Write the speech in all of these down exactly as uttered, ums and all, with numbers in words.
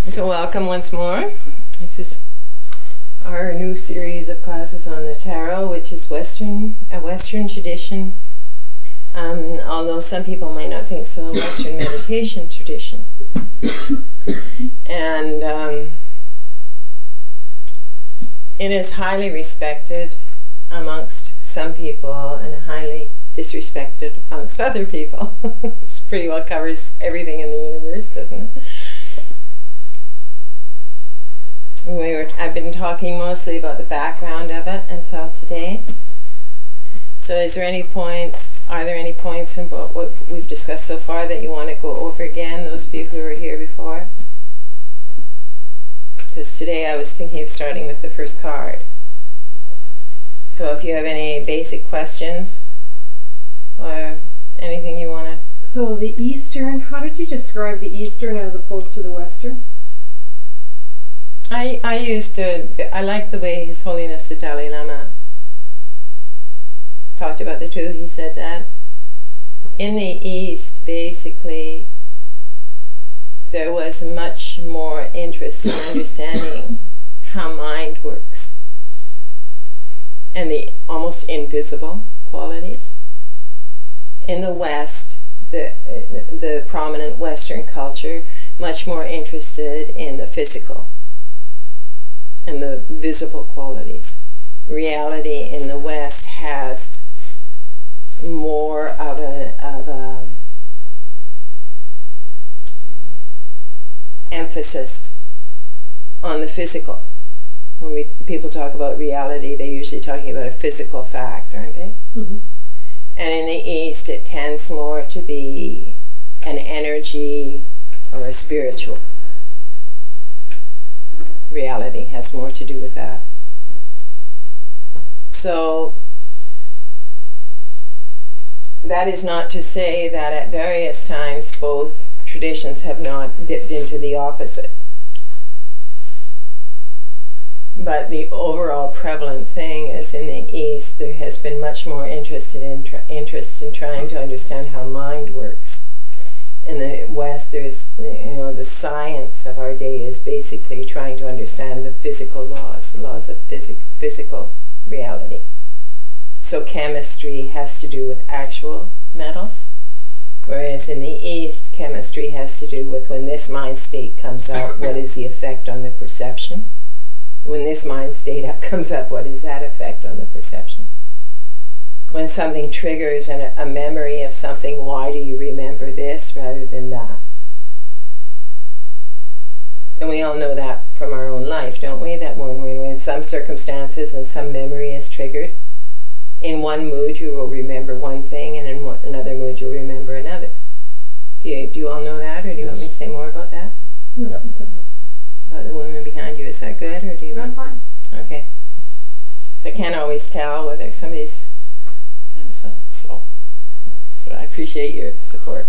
So welcome once more. This is our new series of classes on the tarot, which is Western, a Western tradition. Um, although some people might not think so, a Western meditation tradition. And um, it is highly respected amongst some people and highly disrespected amongst other people. This pretty well covers everything in the universe, doesn't it? We were, I've been talking mostly about the background of it until today. So is there any points, are there any points in what we've discussed so far that you want to go over again, those of you who were here before? Because today I was thinking of starting with the first card. So if you have any basic questions or anything you want to... So the Eastern, how did you describe the Eastern as opposed to the Western? I, I used to, I like the way His Holiness the Dalai Lama talked about the two. He said that in the East, basically, there was much more interest in understanding how mind works and the almost invisible qualities. In the West, the, the prominent Western culture, much more interested in the physical and the visible qualities. Reality in the West has more of a, of a emphasis on the physical. When we, people talk about reality, they're usually talking about a physical fact, aren't they? Mm-hmm. And in the East, it tends more to be an energy or a spiritual. Reality has more to do with that. So that is not to say that at various times both traditions have not dipped into the opposite. But the overall prevalent thing is in the East there has been much more interest in, tr- interest in trying to understand how mind works. In the West, there's, you know, the science of our day is basically trying to understand the physical laws, the laws of phys- physical reality. So chemistry has to do with actual metals, whereas in the East, chemistry has to do with when this mind state comes out, what is the effect on the perception? When this mind state up comes up, what is that effect on the perception? When something triggers an, a memory of something, why do you remember this rather than that? And we all know that from our own life, don't we? That when we're in some circumstances and some memory is triggered, in one mood you will remember one thing, and in one, another mood you'll remember another. Do you, do you all know that, or do you yes. want me to say more about that? No, yep. It's okay. About the woman behind you, is that good, or do you? I'm fine. Okay. So I can't always tell whether somebody's. I'm so so. So I appreciate your support.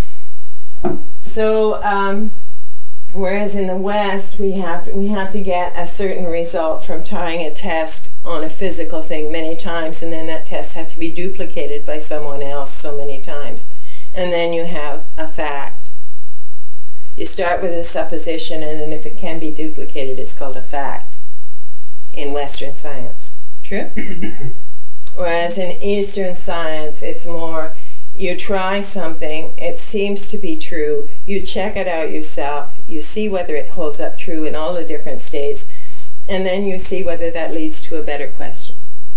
So, um, whereas in the West we have we have to get a certain result from trying a test on a physical thing many times, and then that test has to be duplicated by someone else so many times, and then you have a fact. You start with a supposition, and then if it can be duplicated, it's called a fact in Western science. True? Whereas in Eastern science, it's more, you try something, it seems to be true, you check it out yourself, you see whether it holds up true in all the different states, and then you see whether that leads to a better question.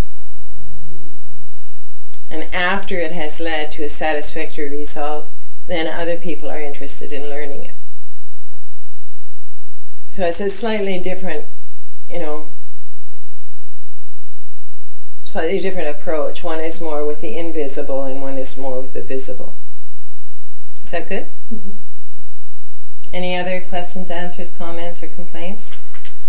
And after it has led to a satisfactory result, then other people are interested in learning it. So it's a slightly different, you know, slightly different approach. One is more with the invisible and one is more with the visible. Is that good? Mm-hmm. Any other questions, answers, comments, or complaints?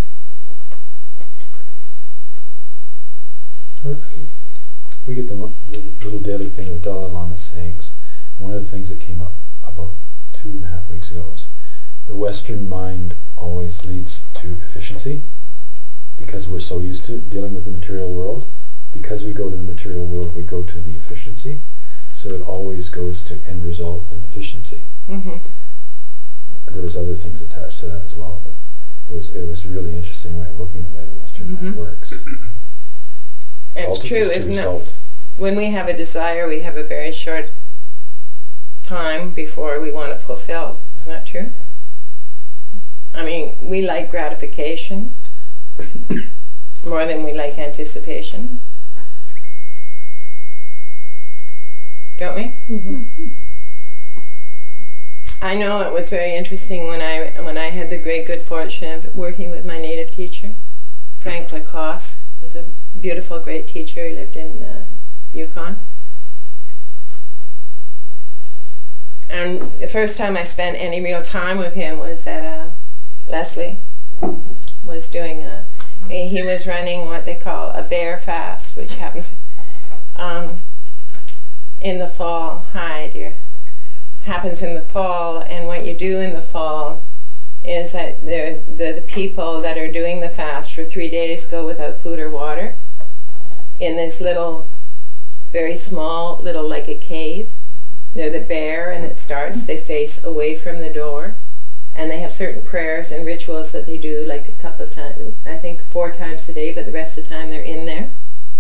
We get the, the little daily thing with Dalai Lama's sayings. One of the things that came up about two and a half weeks ago was the Western mind always leads to efficiency because we're so used to dealing with the material world. Because we go to the material world, we go to the efficiency. So it always goes to end result and efficiency. Mm-hmm. there was other things attached to that as well, but it was it was a really interesting way of looking at the way the Western Mm-hmm. mind works. It's Salt true, is to isn't it? result. When we have a desire, we have a very short time before we want it fulfilled. Isn't that true? I mean, we like gratification more than we like anticipation. Don't we? Mm-hmm. I know it was very interesting when I when I had the great good fortune of working with my native teacher, Frank Lacoste. He was a beautiful, great teacher. He lived in uh, Yukon. And the first time I spent any real time with him was at uh, Leslie was doing a he was running what they call a bear fast, which happens um, in the fall. Hi, dear. Happens in the fall, and what you do in the fall is that the, the the people that are doing the fast for three days go without food or water in this little, very small, little like a cave. They're the bear, and it starts. They face away from the door, and they have certain prayers and rituals that they do, like a couple of times, I think four times a day, but the rest of the time they're in there.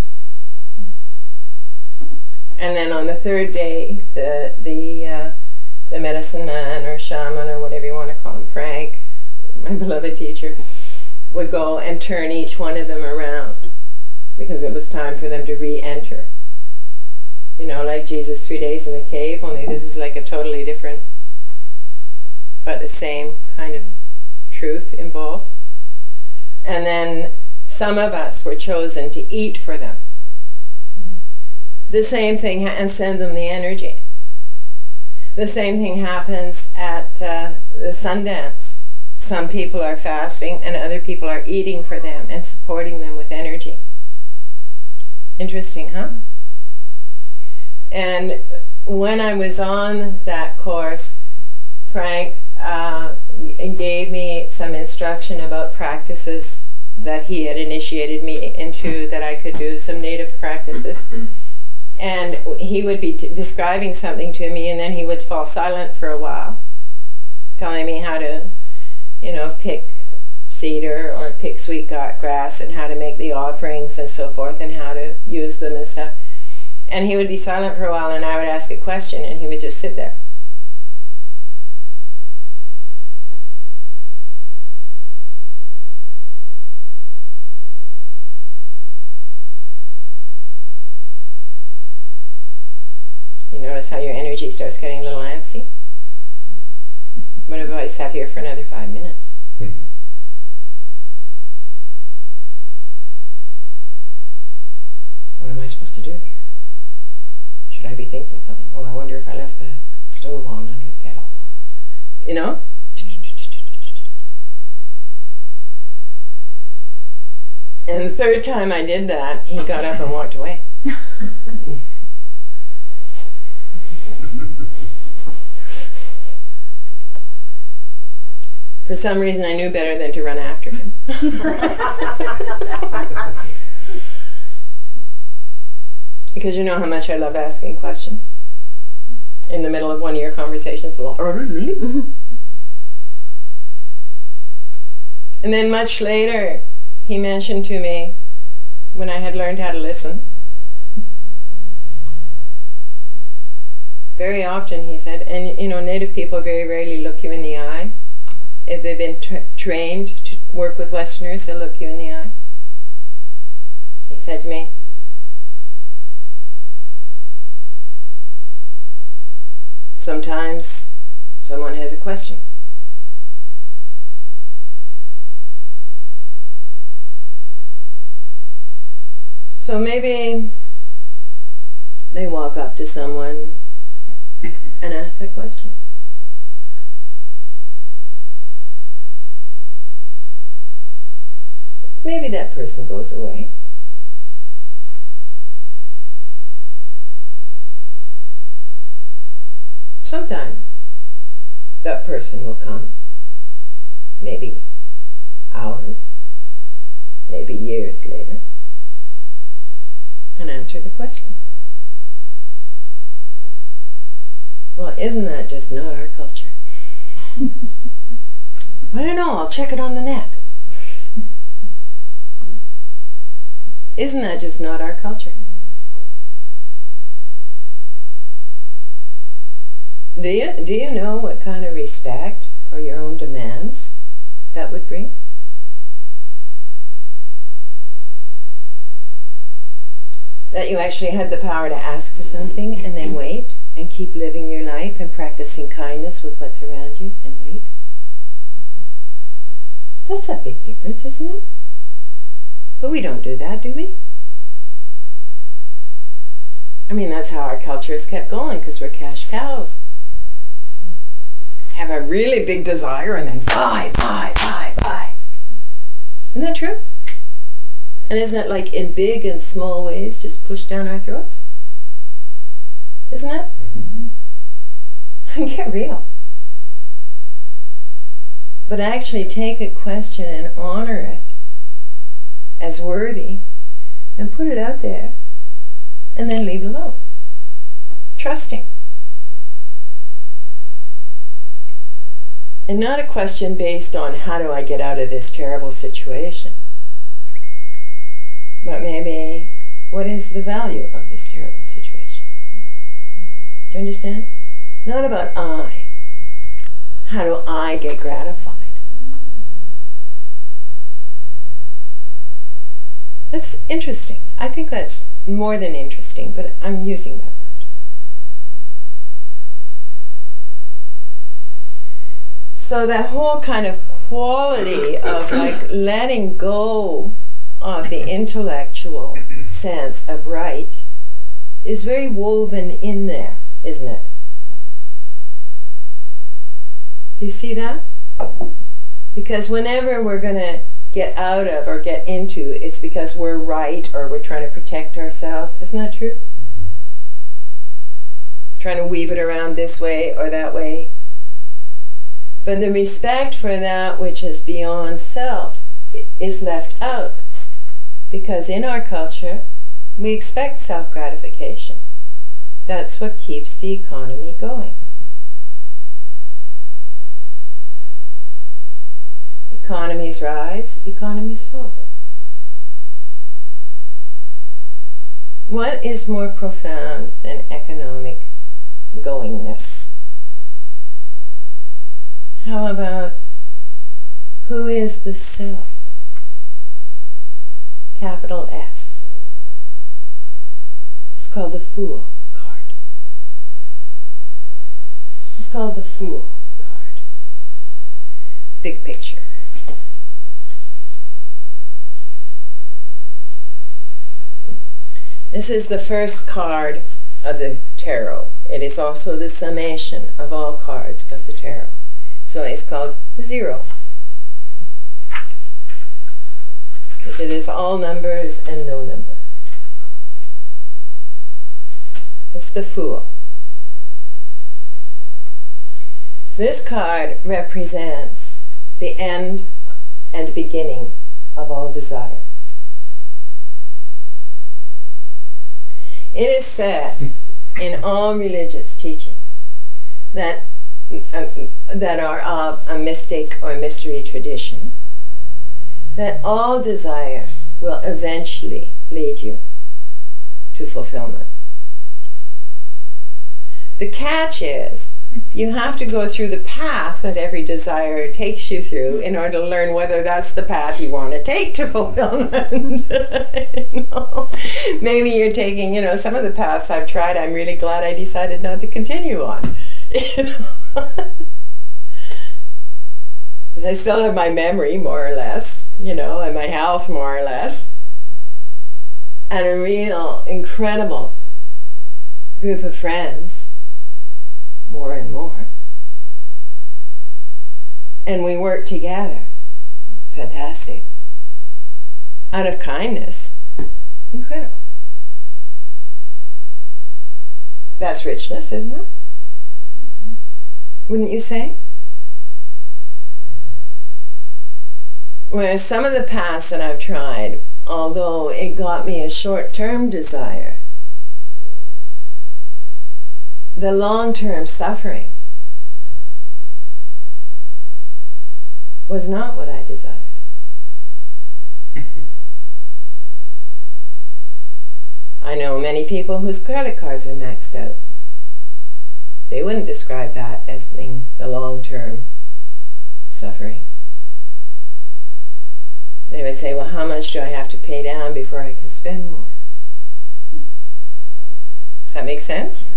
And then on the third day, the the uh, the medicine man or shaman or whatever you want to call him, Frank, my beloved teacher, would go and turn each one of them around because it was time for them to re-enter. You know, like Jesus' three days in the cave, only this is like a totally different, but the same kind of truth involved. And then some of us were chosen to eat for them. The same thing, ha- and send them the energy. The same thing happens at uh, the Sundance. Some people are fasting and other people are eating for them and supporting them with energy. Interesting, huh? And when I was on that course, Frank uh, gave me some instruction about practices that he had initiated me into, that I could do, some native practices. And he would be t- describing something to me, and then he would fall silent for a while, telling me how to, you know, pick cedar or pick sweet grass and how to make the offerings and so forth and how to use them and stuff. And he would be silent for a while, and I would ask a question, and he would just sit there. You notice how your energy starts getting a little antsy? What if I sat here for another five minutes? Mhm. What am I supposed to do here? Should I be thinking something? Oh, I wonder if I left the stove on under the kettle. You know? And the third time I did that, he got up and walked away. For some reason, I knew better than to run after him. Because you know how much I love asking questions in the middle of one of your conversations. And then much later, he mentioned to me, when I had learned how to listen, very often he said, and you know, Native people very rarely look you in the eye. If they've been tra- trained to work with Westerners, they'll look you in the eye. He said to me, sometimes someone has a question. So maybe they walk up to someone and ask that question. Maybe that person goes away. Sometime that person will come. Maybe hours, maybe years later, and answer the question. Well, isn't that just not our culture? I don't know, I'll check it on the net. Isn't that just not our culture? Do you, do you know what kind of respect for your own demands that would bring? That you actually had the power to ask for something and then wait and keep living your life and practicing kindness with what's around you and wait? That's a big difference, isn't it? But we don't do that, do we? I mean, that's how our culture has kept going, because we're cash cows. Have a really big desire and then buy, buy, buy, buy. Isn't that true? And isn't it like in big and small ways just pushed down our throats? Isn't it? Mm-hmm. Get real. But actually take a question and honor it as worthy and put it out there and then leave it alone. Trusting. And not a question based on how do I get out of this terrible situation, but maybe what is the value of this terrible situation? Do you understand? Not about I. How do I get gratified? That's interesting. I think that's more than interesting, but I'm using that word. So that whole kind of quality of like letting go of the intellectual sense of right is very woven in there, isn't it? Do you see that? Because whenever we're going to get out of or get into, it's because we're right or we're trying to protect ourselves. Isn't that true? Trying to weave it around this way or that way. But the respect for that which is beyond self is left out, because in our culture we expect self-gratification. That's what keeps the economy going. Economies rise, economies fall. What is more profound than economic goingness? How about who is the self? Capital S. It's called the Fool card. It's called the Fool card. Big picture. This is the first card of the tarot. It is also the summation of all cards of the tarot. So it's called zero. Because it is all numbers and no number. It's the Fool. This card represents the end and beginning of all desire. It is said in all religious teachings that uh, that are of a mystic or mystery tradition, that all desire will eventually lead you to fulfillment. The catch is you have to go through the path that every desire takes you through in order to learn whether that's the path you want to take to fulfillment. You know? Maybe you're taking, you know, some of the paths I've tried, I'm really glad I decided not to continue on. You know? Because I still have my memory, more or less, you know, and my health, more or less, and a real incredible group of friends, more and more, and we work together. Fantastic. Out of kindness. Incredible. That's richness, isn't it? Wouldn't you say? Whereas some of the paths that I've tried, although it got me a short-term desire, the long-term suffering was not what I desired. I know many people whose credit cards are maxed out. They wouldn't describe that as being the long-term suffering. They would say, well, how much do I have to pay down before I can spend more? Does that make sense?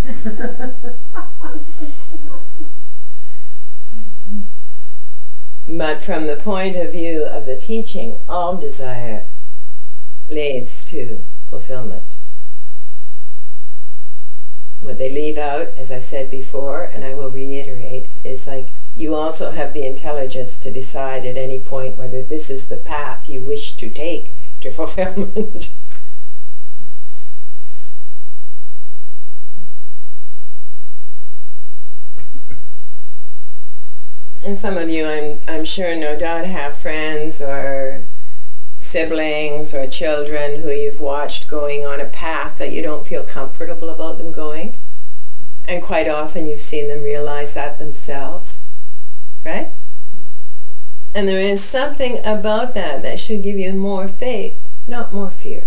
But from the point of view of the teaching, all desire leads to fulfillment. What they leave out, as I said before, and I will reiterate, is like you also have the intelligence to decide at any point whether this is the path you wish to take to fulfillment. And some of you, I'm, I'm sure, no doubt, have friends or siblings or children who you've watched going on a path that you don't feel comfortable about them going. And quite often you've seen them realize that themselves. Right? And there is something about that that should give you more faith, not more fear.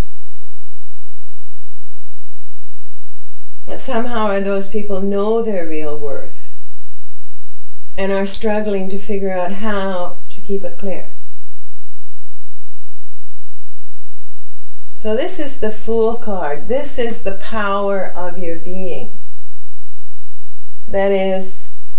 But somehow those people know their real worth and are struggling to figure out how to keep it clear. So this is the Fool card. This is the power of your being. That is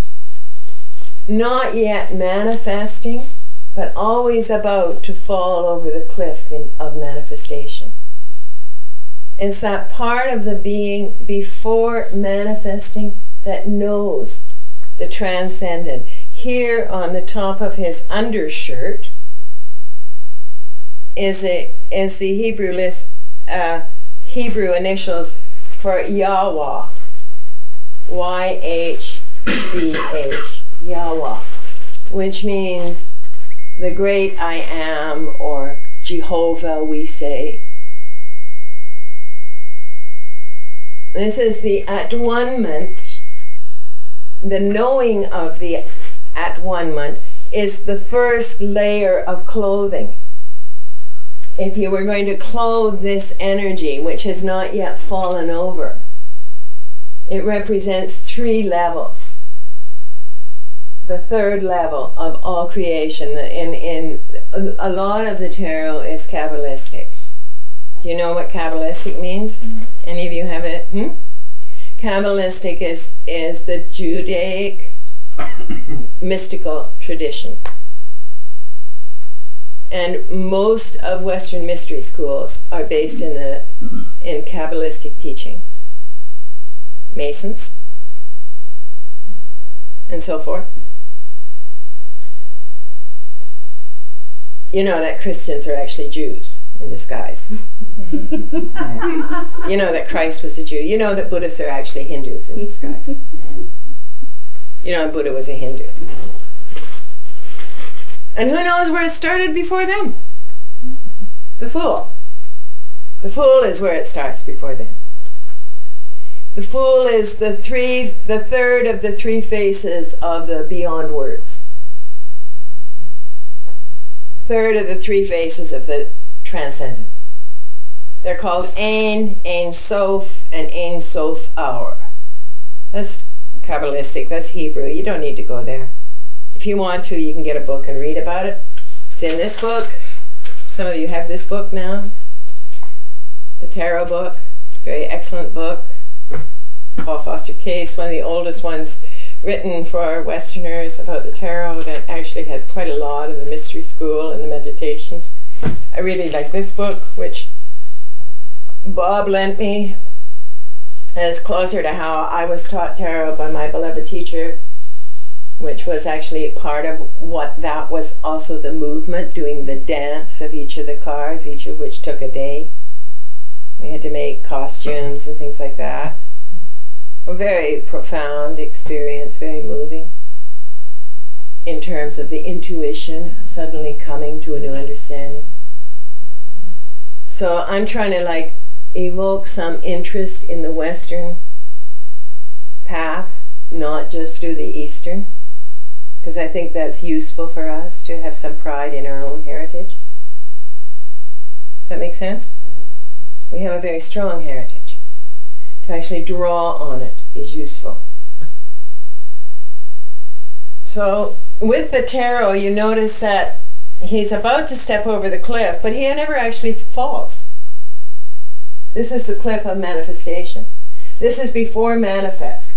not yet manifesting, but always about to fall over the cliff in, of manifestation. It's that part of the being before manifesting that knows the transcendent. Here on the top of his undershirt is a is the Hebrew list uh, Hebrew initials for Yahweh, Y H V H, Yahweh, which means the great I am, or Jehovah, we say. This is the at-one-ment. The knowing of the at-one-ment is the first layer of clothing. If you were going to clothe this energy, which has not yet fallen over, it represents three levels. The third level of all creation. In, in a lot of the tarot is Kabbalistic. Do you know what Kabbalistic means? Mm-hmm. Any of you have it? Hmm? Kabbalistic is, is the Judaic mystical tradition. And most of Western mystery schools are based in the in Kabbalistic teaching. Masons and so forth. You know that Christians are actually Jews in disguise. You know that Christ was a Jew. You know that Buddhists are actually Hindus in disguise. You know Buddha was a Hindu. And who knows where it started before then? The Fool. The Fool is where it starts before then. The Fool is the three, the third of the three faces of the beyond words. Third of the three faces of the transcendent. They're called Ein, Ein Sof, and Ein Sof Aur. That's Kabbalistic, that's Hebrew. You don't need to go there. If you want to, you can get a book and read about it. It's in this book. Some of you have this book now. The Tarot book. Very excellent book. Paul Foster Case, one of the oldest ones written for Westerners about the tarot, that actually has quite a lot of the mystery school and the meditations. I really like this book, which Bob lent me. It's closer to how I was taught tarot by my beloved teacher, which was actually part of what that was also the movement, doing the dance of each of the cards, each of which took a day. We had to make costumes and things like that. A very profound experience, very moving in terms of the intuition suddenly coming to a new understanding. So I'm trying to like evoke some interest in the Western path, not just through the Eastern. because I think that's useful for us to have some pride in our own heritage. Does that make sense? We have a very strong heritage. To actually draw on it is useful. So with the tarot, you notice that he's about to step over the cliff, but he never actually falls. This is the cliff of manifestation. This is before manifest.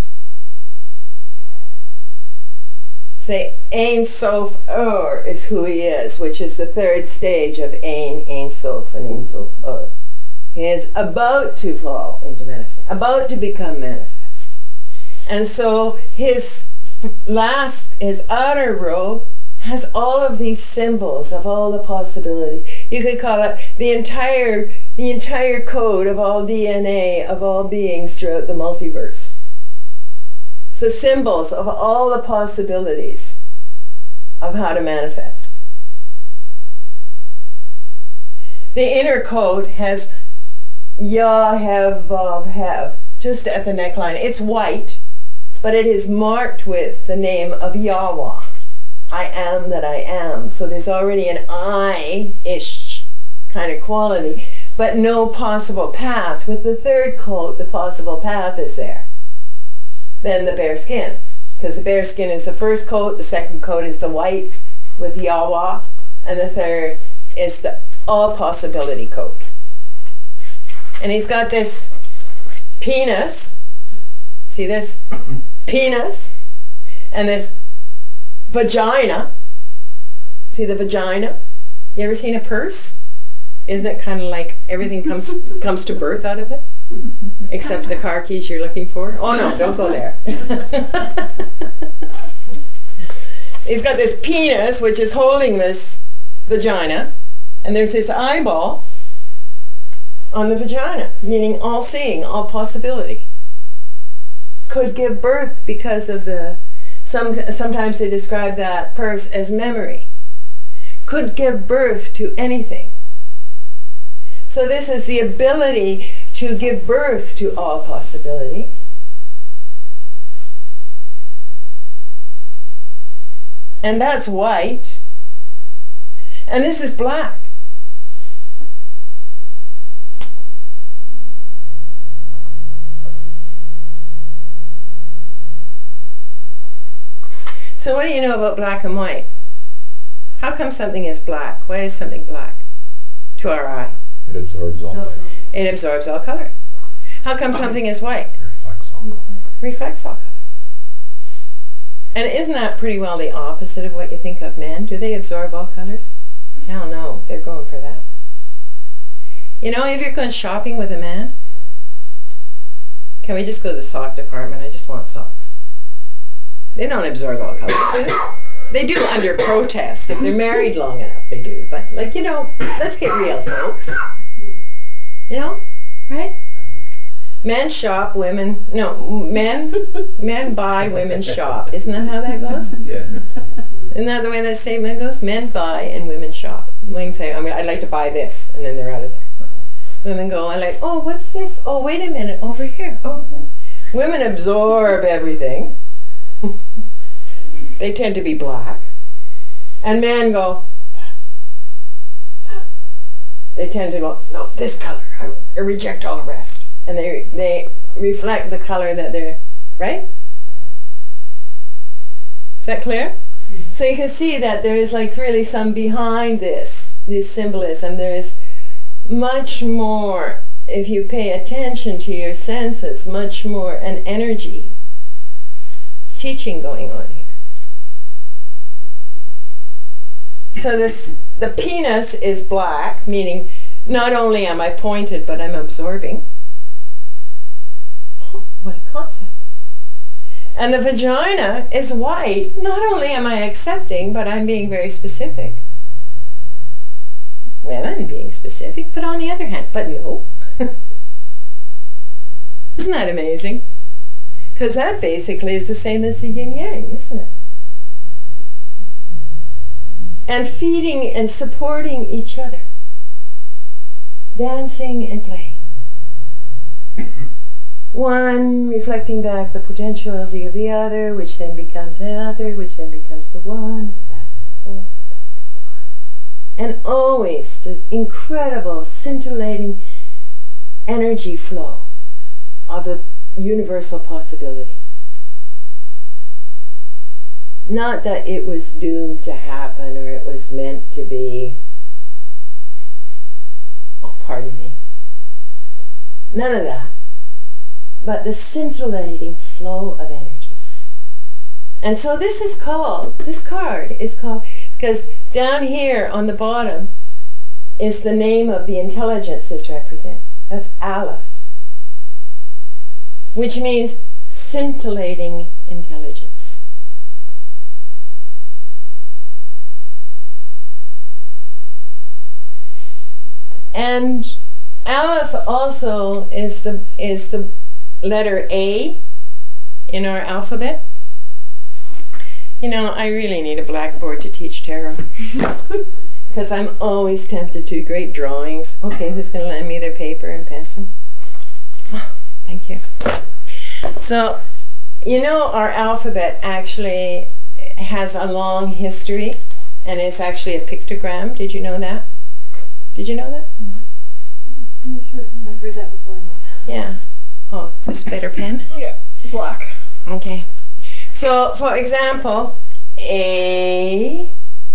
Say, Ein Sof Or is who he is, which is the third stage of Ein, Ein Sof, and Ein Sof Or. He is about to fall into manifestation, about to become manifest. And so his last, his outer robe has all of these symbols of all the possibility. You could call it the entire, the entire code of all D N A of all beings throughout the multiverse. So symbols of all the possibilities of how to manifest. The inner code has Ya, Have, Vav, Have, just at the neckline. It's white, but it is marked with the name of Yahweh. I am that I am. So there's already an I-ish kind of quality, but no possible path. With the third coat, the possible path is there. Then the bear skin, because the bear skin is the first coat, the second coat is the white with Yahweh, and the third is the all possibility coat. And he's got this penis, see this penis, and this vagina. See the vagina? You ever seen a purse? Isn't it kind of like everything comes comes to birth out of it? Except the car keys you're looking for? Oh no, don't go there. He's got this penis, which is holding this vagina, and there's this eyeball on the vagina, meaning all seeing, all possibility. Could give birth because of the, some, sometimes they describe that purse as memory. Could give birth to anything. So this is the ability to give birth to all possibility. And that's white. And this is black. So what do you know about black and white? How come something is black? Why is something black to our eye? It absorbs all light. It absorbs all color. How come something is white? It reflects all color. Reflects all color. And isn't that pretty well the opposite of what you think of men? Do they absorb all colors? Hell no, they're going for that. You know, if you're going shopping with a man, can we just go to the sock department? I just want socks. They don't absorb all colors, do they? They do under protest. If they're married long enough, they do. But, like, you know, let's get real, folks. You know, right? Men shop, women, no, men, men buy, women shop. Isn't that how that goes? Yeah. Isn't that the way that statement goes? Men buy and women shop. Women say, I mean, I'd like to buy this, and then they're out of there. Women go, I like, oh, what's this? Oh, wait a minute, over here. Oh, women absorb everything. They tend to be black. And men go, they tend to go, no, this color. I, I reject all the rest. And they they reflect the color that they're, right? Is that clear? So you can see that there is like really some behind this, this symbolism. There is much more, if you pay attention to your senses, much more an energy teaching going on here. So this, the penis is black, meaning not only am I pointed, but I'm absorbing. Oh, what a concept. And the vagina is white. Not only am I accepting, but I'm being very specific. Well, I'm being specific, but on the other hand, but no. Isn't that amazing? Because that basically is the same as the yin-yang, isn't it? And feeding and supporting each other. Dancing and playing. one reflecting back the potentiality of the other, which then becomes the other, which then becomes the one, back and forth, back and forth. And always the incredible, scintillating energy flow of the universal possibility. Not that it was doomed to happen or it was meant to be. Oh, pardon me. None of that. But the scintillating flow of energy. And so this is called, this card is called, because down here on the bottom is the name of the intelligence this represents. That's Aleph, which means scintillating intelligence. And Aleph also is the is the letter A in our alphabet. You know, I really need a blackboard to teach tarot because I'm always tempted to do great drawings. Okay, who's going to lend me their paper and pencil? Oh, thank you. So, you know, our alphabet actually has a long history and is actually a pictogram. Did you know that? Did you know that? I'm not sure. I've heard that before. No. Yeah. Oh, is this a better pen? Yeah. Black. Okay. So, for example, A,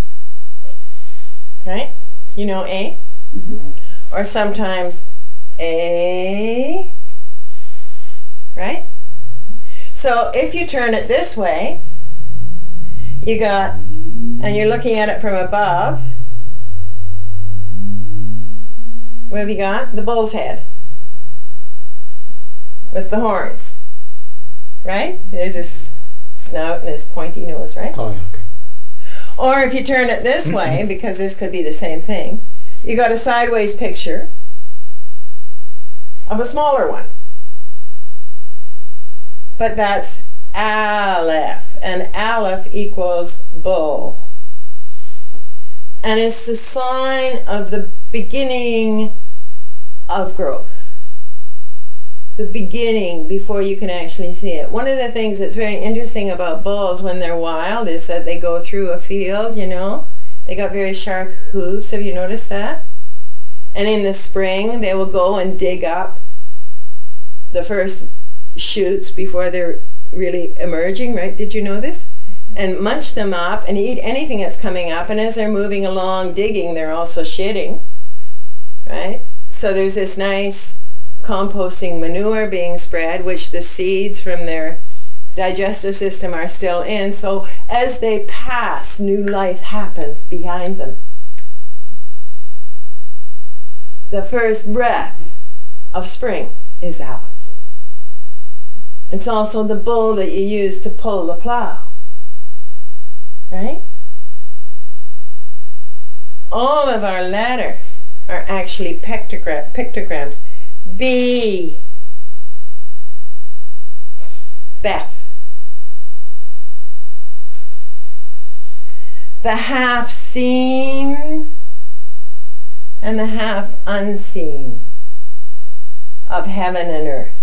right? You know A? Mm-hmm. Or sometimes A, right? So, if you turn it this way, you got, and you're looking at it from above, what have you got? The bull's head with the horns, right? There's this snout and this pointy nose, right? Oh, yeah, okay. Or if you turn it this way, because this could be the same thing, you got a sideways picture of a smaller one. But that's Aleph, and Aleph equals bull. And it's the sign of the beginning of growth. The beginning before you can actually see it. One of the things that's very interesting about bulls when they're wild is that they go through a field, you know. They got very sharp hooves. Have you noticed that? And in the spring, they will go and dig up the first shoots before they're really emerging, right? Did you know this? And munch them up and eat anything that's coming up. And as they're moving along digging, they're also shitting, right? So there's this nice composting manure being spread, which the seeds from their digestive system are still in. So as they pass, new life happens behind them. The first breath of spring is Aleph. It's also the bull that you use to pull the plow, right? All of our letters are actually pictogra- pictograms. B, Beth. The half seen and the half unseen of heaven and earth.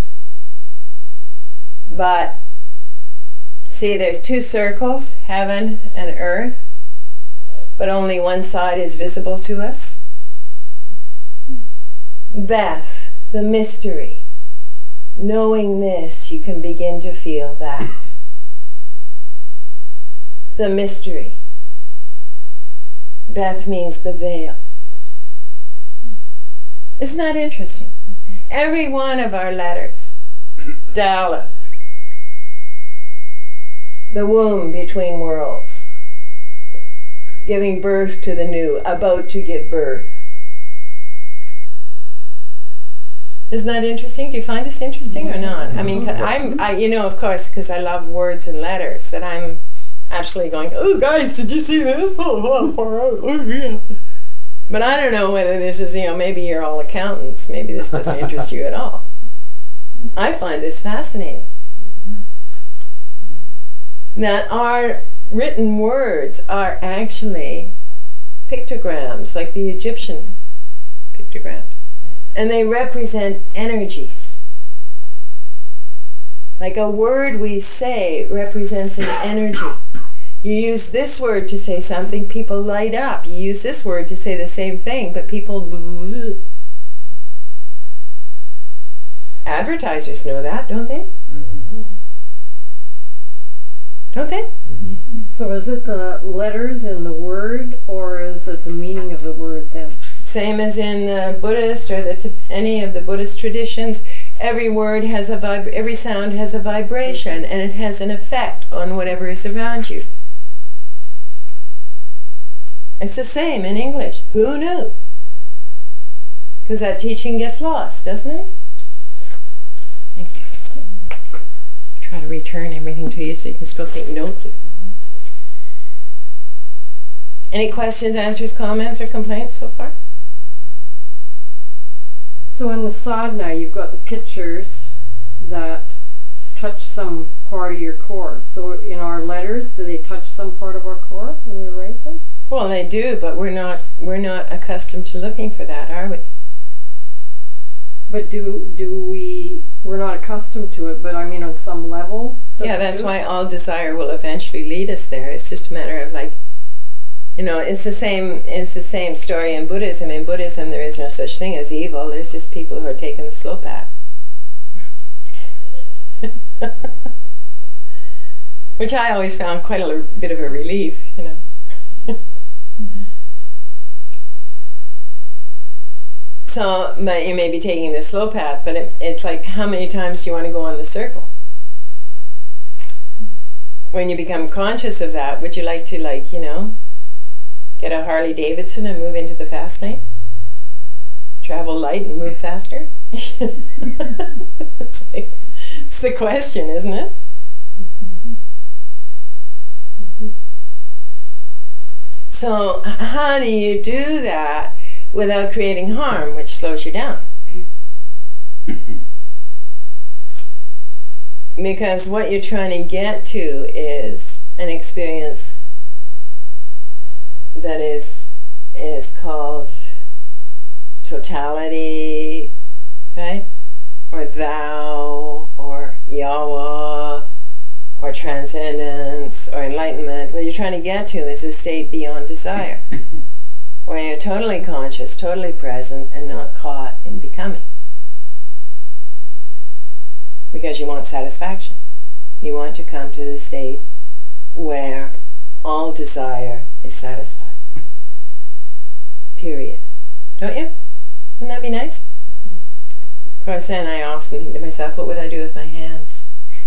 But see, there's two circles, heaven and earth, but only one side is visible to us. Beth, the mystery. Knowing this, you can begin to feel that. The mystery. Beth means the veil. Isn't that interesting? Every one of our letters, Dalet, the womb between worlds, giving birth to the new, about to give birth. Isn't that interesting? Do you find this interesting or not? I mean, I'm, I, you know, of course, because I love words and letters, that I'm absolutely going, oh, guys, did you see this? Oh, oh, far out. Oh, yeah. But I don't know whether this is, you know, maybe you're all accountants. Maybe this doesn't interest you at all. I find this fascinating. That our written words are actually pictograms, like the Egyptian pictograms. And they represent energies. Like a word we say represents an energy. You use this word to say something, people light up. You use this word to say the same thing, but people... Advertisers know that, don't they? Mm-hmm. Don't they? Mm-hmm. So is it the letters in the word, or is it the meaning of the word then? Same as in the Buddhist or the any of the Buddhist traditions, every word has a vib- every sound has a vibration, and it has an effect on whatever is around you. It's the same in English. Who knew? Because that teaching gets lost, doesn't it? Thank you. Try to return everything to you so you can still take notes if you want. Any questions, answers, comments, or complaints so far? So in the sadhana, you've got the pictures that touch some part of your core. So in our letters, do they touch some part of our core when we write them? Well, they do, but we're not we're not accustomed to looking for that, are we? But do do we? We're not accustomed to it. But I mean, on some level. does Yeah, it that's do? why all desire will eventually lead us there. It's just a matter of like, you know, it's the same. It's the same story in Buddhism. In Buddhism, there is no such thing as evil. There's just people who are taking the slow path. Which I always found quite a l- bit of a relief, you know. So, but you may be taking the slow path, but it, it's like, how many times do you want to go on the circle? When you become conscious of that, would you like to, like, you know, get a Harley Davidson and move into the fast lane? Travel light and move faster? it's, like, it's the question, isn't it? So how do you do that without creating harm, which slows you down? Because what you're trying to get to is an experience that is is called totality, right? Or thou, or Yahweh, or transcendence, or enlightenment. What you're trying to get to is a state beyond desire, where you're totally conscious, totally present, and not caught in becoming. Because you want satisfaction. You want to come to the state where all desire is satisfied. Period. Don't you? Wouldn't that be nice? Of course, then I often think to myself, what would I do with my hands?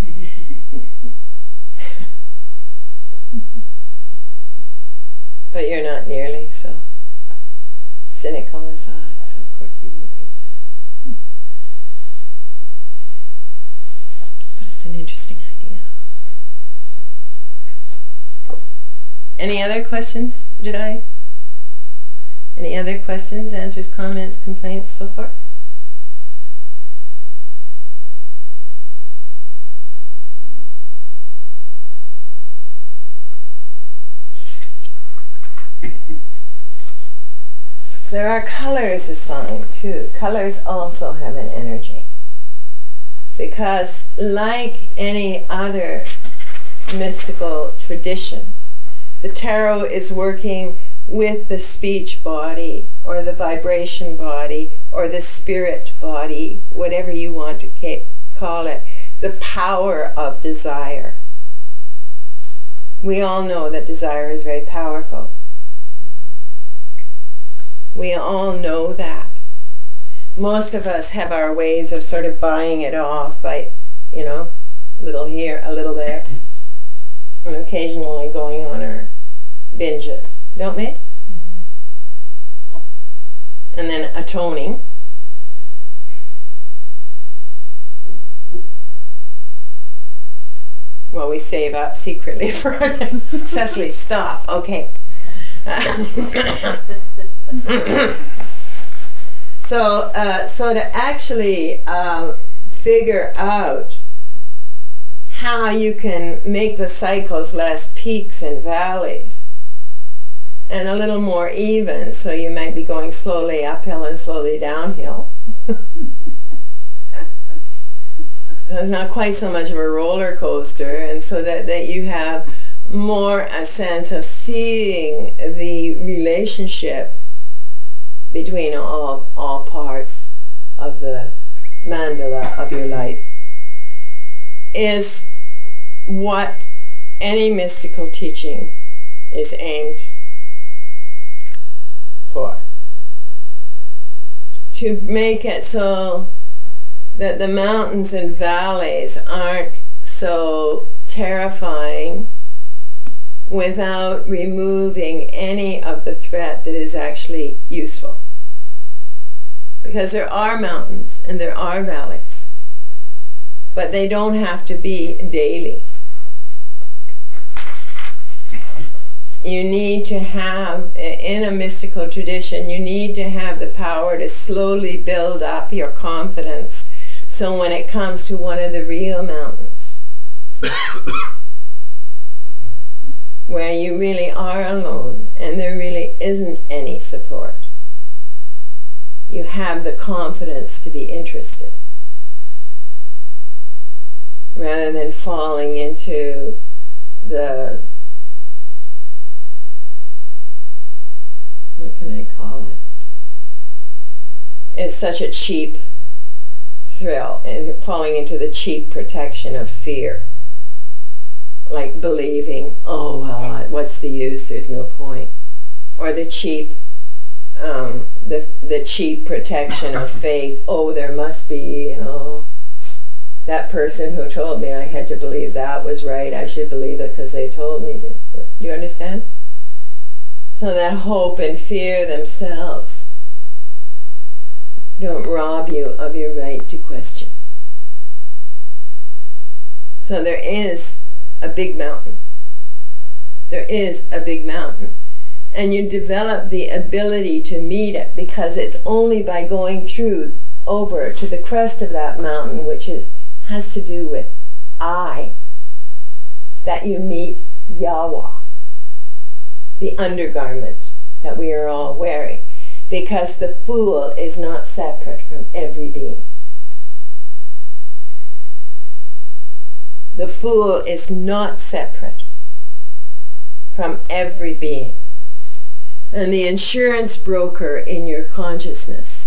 But you're not nearly so cynical as I, so of course you wouldn't think that. But it's an interesting idea. Any other questions? Did I? Any other questions, answers, comments, complaints so far? There are colors assigned too. Colors also have an energy. Because like any other mystical tradition, the tarot is working with the speech body, or the vibration body, or the spirit body, whatever you want to ca- call it, the power of desire. We all know that desire is very powerful. We all know that. Most of us have our ways of sort of buying it off by, you know, a little here, a little there, and occasionally going on our binges, don't we? And then atoning. Well, we save up secretly for our Cecily, stop. Okay. so, uh, so to actually uh, figure out how you can make the cycles less peaks and valleys and a little more even, so you might be going slowly uphill and slowly downhill. it's not quite so much of a roller coaster, and so that, that you have more a sense of seeing the relationship between all, all parts of the mandala of your life, is what any mystical teaching is aimed for. To make it so that the mountains and valleys aren't so terrifying without removing any of the threat that is actually useful. Because there are mountains and there are valleys, but they don't have to be daily. You need to have, in a mystical tradition, you need to have the power to slowly build up your confidence, so when it comes to one of the real mountains, where you really are alone and there really isn't any support, you have the confidence to be interested, rather than falling into the, what can I call it? It's such a cheap thrill, and falling into the cheap protection of fear. Like believing, oh well, what's the use, there's no point. Or the cheap, um, the, the cheap protection of faith, oh there must be, you know, that person who told me I had to believe that was right, I should believe it because they told me to. Do you understand? So that hope and fear themselves don't rob you of your right to question. So there is a big mountain. There is a big mountain. And you develop the ability to meet it, because it's only by going through, over to the crest of that mountain, which is has to do with I, that you meet Yahweh, the undergarment that we are all wearing. Because the fool is not separate from every being. The fool is not separate from every being. And the insurance broker in your consciousness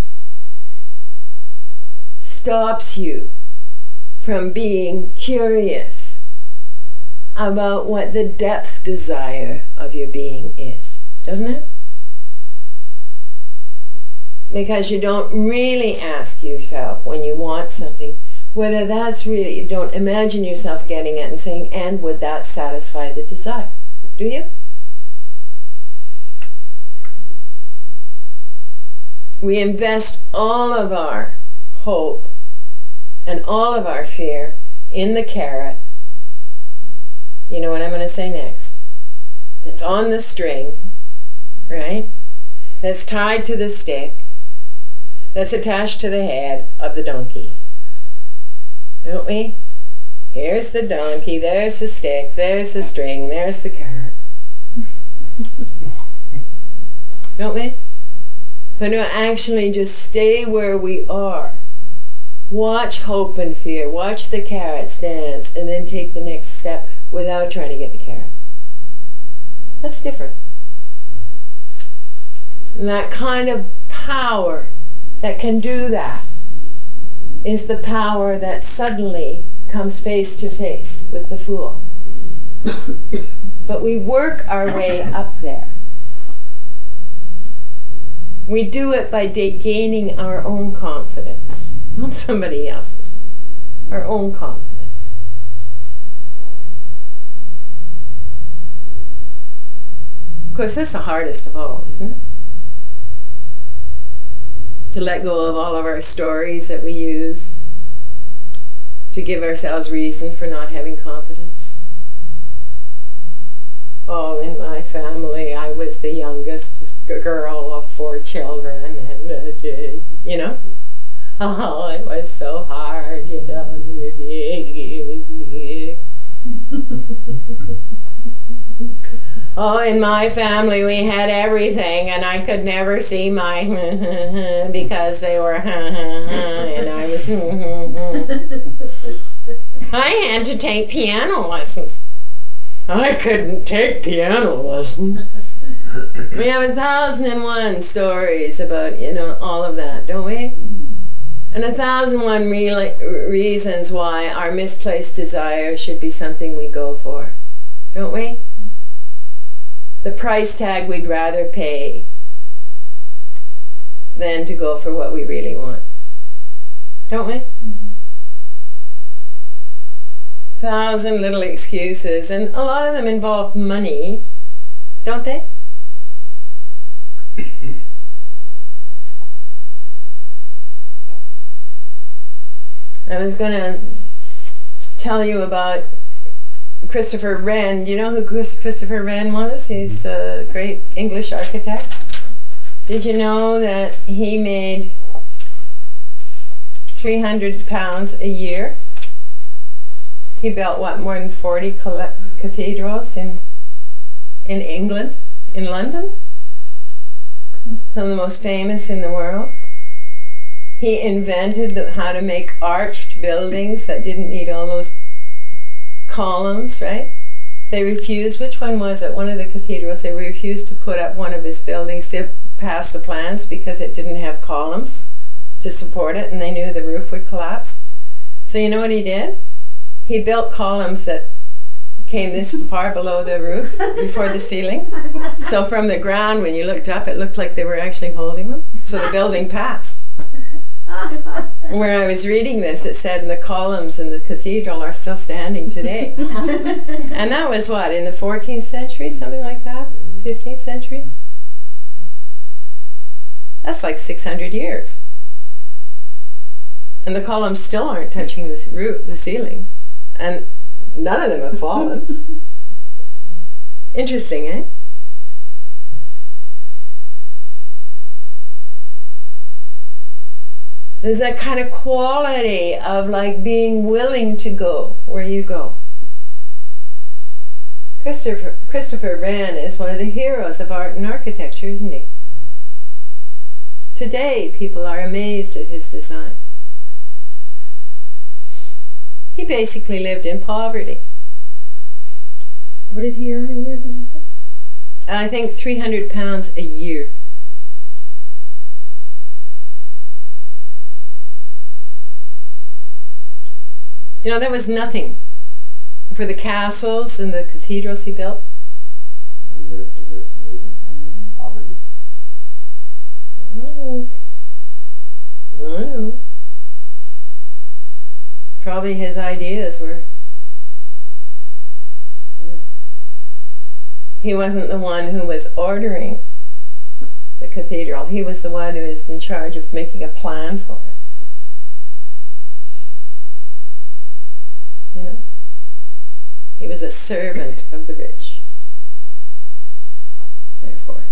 stops you from being curious about what the depth desire of your being is. Doesn't it? Because you don't really ask yourself when you want something whether that's really, you don't imagine yourself getting it and saying, and would that satisfy the desire? Do you? We invest all of our hope and all of our fear in the carrot. You know what I'm going to say next? That's on the string, right? That's tied to the stick. That's attached to the head of the donkey. Don't we? Here's the donkey, there's the stick, there's the string, there's the carrot. Don't we? But no, actually just stay where we are. Watch hope and fear, watch the carrots dance, and then take the next step without trying to get the carrot. That's different. And that kind of power that can do that is the power that suddenly comes face to face with the fool. But we work our way up there. We do it by gaining our own confidence, not somebody else's. Our own confidence. Of course, this is the hardest of all, isn't it? To let go of all of our stories that we use to give ourselves reason for not having confidence. Oh, in my family, I was the youngest girl of four children, and, uh, you know, oh, it was so hard, you know. Oh, in my family we had everything, and I could never see my because they were and I was I had to take piano lessons. I couldn't take piano lessons. We have a thousand and one stories about, you know, all of that, don't we? And a thousand one re- reasons why our misplaced desire should be something we go for, don't we? The price tag we'd rather pay than to go for what we really want, don't we? Mm-hmm. Thousand little excuses, and a lot of them involve money, don't they? I was going to tell you about Christopher Wren. Do you know who Christopher Wren was? He's a great English architect. Did you know that he made three hundred pounds a year? He built, what, more than forty cathedrals in, in England, in London? Some of the most famous in the world. He invented the, how to make arched buildings that didn't need all those columns, right? They refused, which one was it? One of the cathedrals, they refused to put up one of his buildings to pass the plans because it didn't have columns to support it, and they knew the roof would collapse. So you know what he did? He built columns that came this far below the roof, before the ceiling. So from the ground, when you looked up, it looked like they were actually holding them. So the building passed. Where I was reading this, it said, and the columns in the cathedral are still standing today. And that was what, in the fourteenth century, something like that? fifteenth century? That's like six hundred years. And the columns still aren't touching the roof, the ceiling. And none of them have fallen. Interesting, eh? There's that kind of quality of like being willing to go where you go. Christopher, Christopher Wren is one of the heroes of art and architecture, isn't he? Today, people are amazed at his design. He basically lived in poverty. What did he earn a year, did you say? I think three hundred pounds a year. You know, there was nothing for the castles and the cathedrals he built. Is there, is there some reason for him living in poverty? Oh, I don't know. Probably his ideas were, yeah. He wasn't the one who was ordering the cathedral. He was the one who was in charge of making a plan for it. You know? He was a servant of the rich. Therefore.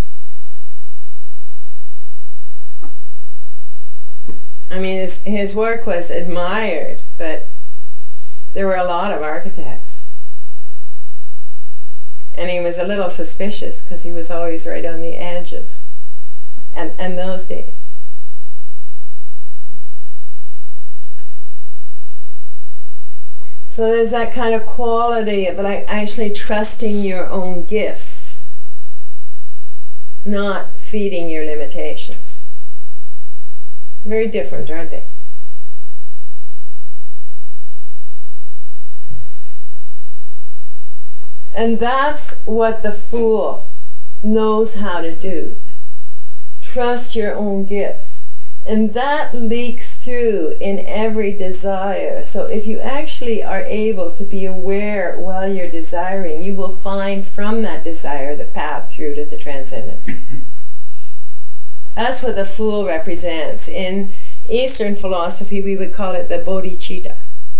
I mean, his, his work was admired, but there were a lot of architects. And he was a little suspicious because he was always right on the edge of, and, and those days. So there's that kind of quality of like actually trusting your own gifts, not feeding your limitations. Very different, aren't they? And that's what the fool knows how to do. Trust your own gifts. And that leaks through in every desire. So if you actually are able to be aware while you're desiring, you will find from that desire the path through to the transcendent. That's what the fool represents. In Eastern philosophy, we would call it the bodhicitta.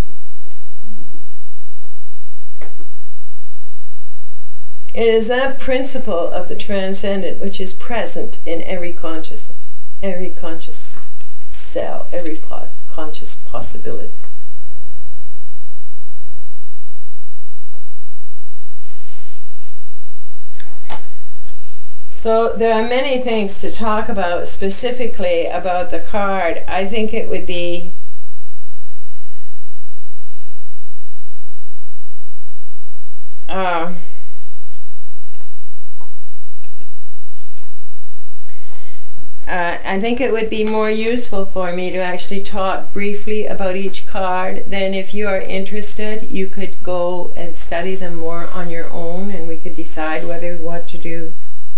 It is that principle of the transcendent which is present in every consciousness, every conscious cell, every po- conscious possibility. So there are many things to talk about specifically about the card. I think it would be uh, Uh, I think it would be more useful for me to actually talk briefly about each card. Then if you are interested, you could go and study them more on your own, and we could decide whether we want to do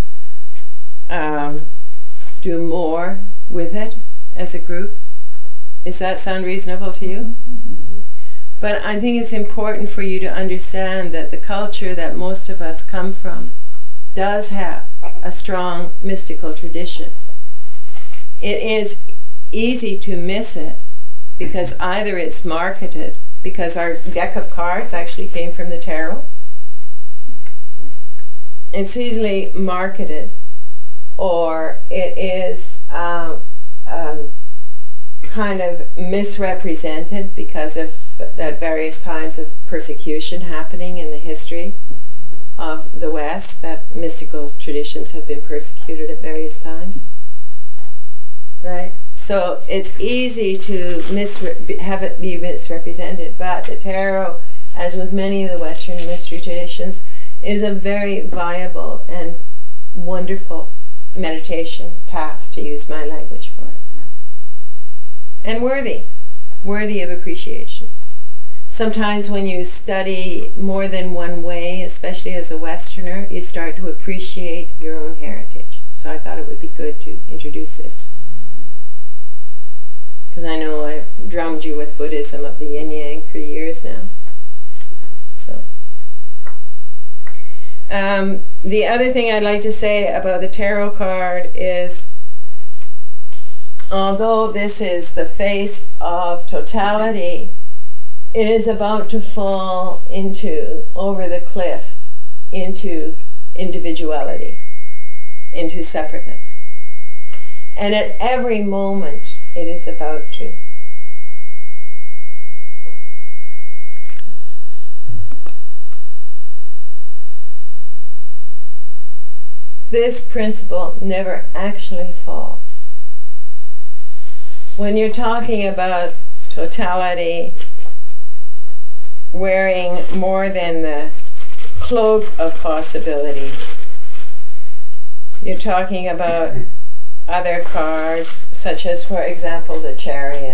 um, do more with it as a group. Does that sound reasonable to you? But I think it's important for you to understand that the culture that most of us come from does have a strong mystical tradition. It is easy to miss it because either it's marketed, because our deck of cards actually came from the tarot. It's easily marketed, or it is uh, uh, kind of misrepresented because of at various times of persecution happening in the history of the West, that mystical traditions have been persecuted at various times. Right? So it's easy to misre- have it be misrepresented, but the tarot, as with many of the Western mystery traditions, is a very viable and wonderful meditation path, to use my language for it. And worthy, worthy of appreciation. Sometimes when you study more than one way, especially as a Westerner, you start to appreciate your own heritage. So I thought it would be good to introduce this. Because I know I've drummed you with Buddhism of the Yin Yang for years now. So, um, the other thing I'd like to say about the tarot card is, although this is the face of totality, it is about to fall into, over the cliff, into individuality, into separateness. And at every moment, it is about to. This principle never actually falls. When you're talking about totality wearing more than the cloak of possibility, you're talking about other cards, such as, for example, the Chariot,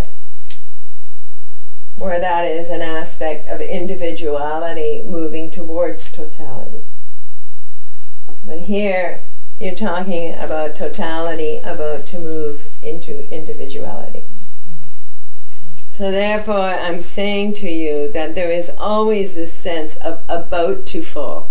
where that is an aspect of individuality moving towards totality. But here, you're talking about totality about to move into individuality. So therefore, I'm saying to you that there is always this sense of about to fall.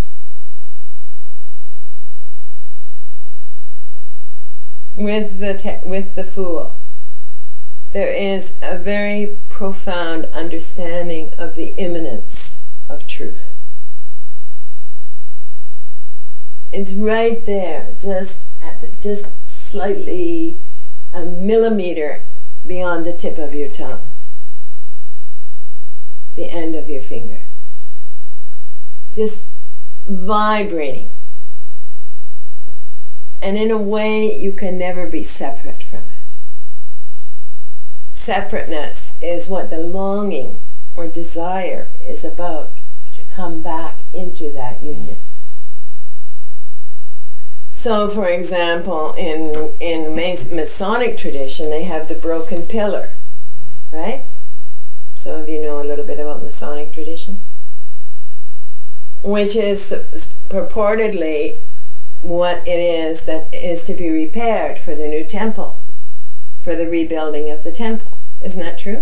With the te- with the Fool, there is a very profound understanding of the immanence of truth. It's right there, just at the, just slightly a millimeter beyond the tip of your tongue, the end of your finger, just vibrating. And in a way, you can never be separate from it. Separateness is what the longing or desire is about, to come back into that union. So, for example, in in Masonic tradition, they have the broken pillar, right? Some of you know a little bit about Masonic tradition, which is purportedly what it is that is to be repaired for the new temple, for the rebuilding of the temple. Isn't that true?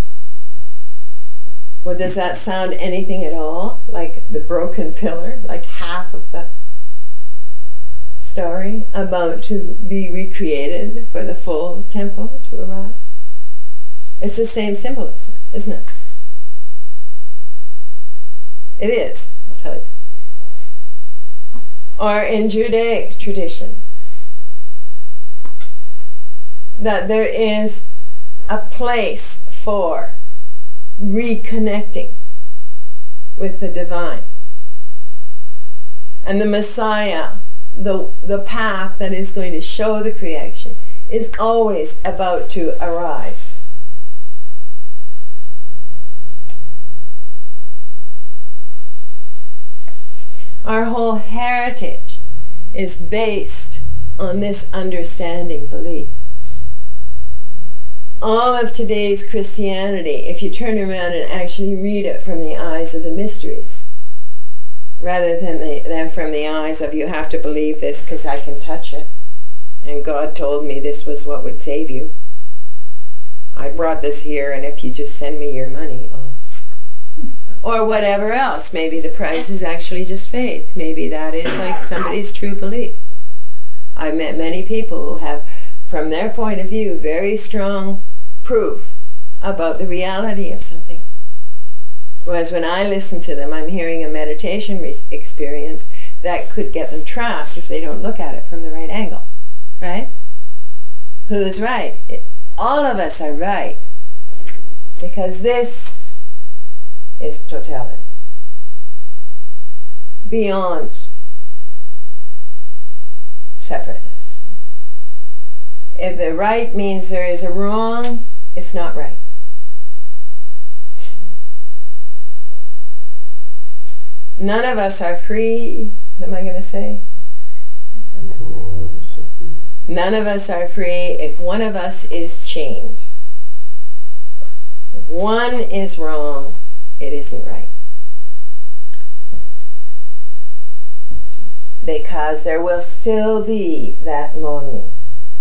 Well, does that sound anything at all like the broken pillar, like half of the story about to be recreated for the full temple to arise? It's the same symbolism, isn't it? It is, I'll tell you. Or in Judaic tradition, that there is a place for reconnecting with the divine. And the Messiah, the, the path that is going to show the creation, is always about to arise. Our whole heritage is based on this understanding belief. All of today's Christianity, if you turn around and actually read it from the eyes of the mysteries, rather than, the, than from the eyes of you have to believe this because I can touch it, and God told me this was what would save you. I brought this here, and if you just send me your money, I'll... Or whatever else. Maybe the price is actually just faith. Maybe that is like somebody's true belief. I've met many people who have, from their point of view, very strong proof about the reality of something. Whereas when I listen to them, I'm hearing a meditation re- experience that could get them trapped if they don't look at it from the right angle. Right? Who's right? It, all of us are right. Because this is totality. Beyond separateness. If the right means there is a wrong, it's not right. None of us are free. What am I going to say? All of us are free. None of us are free if one of us is chained. If one is wrong, it isn't right. Because there will still be that longing.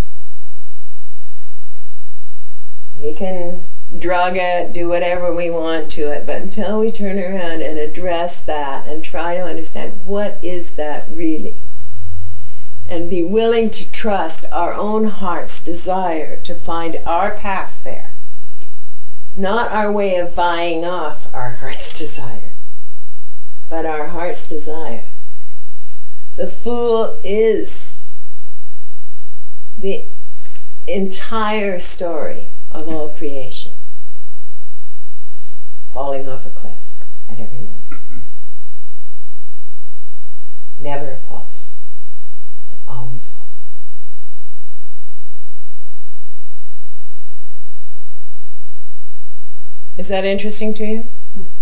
We can drug it, do whatever we want to it, but until we turn around and address that and try to understand what is that really, and be willing to trust our own heart's desire to find our path there, not our way of buying off our heart's desire, but our heart's desire. The fool is the entire story of all creation, falling off a cliff at every moment. Never falls. It always falls. Is that interesting to you?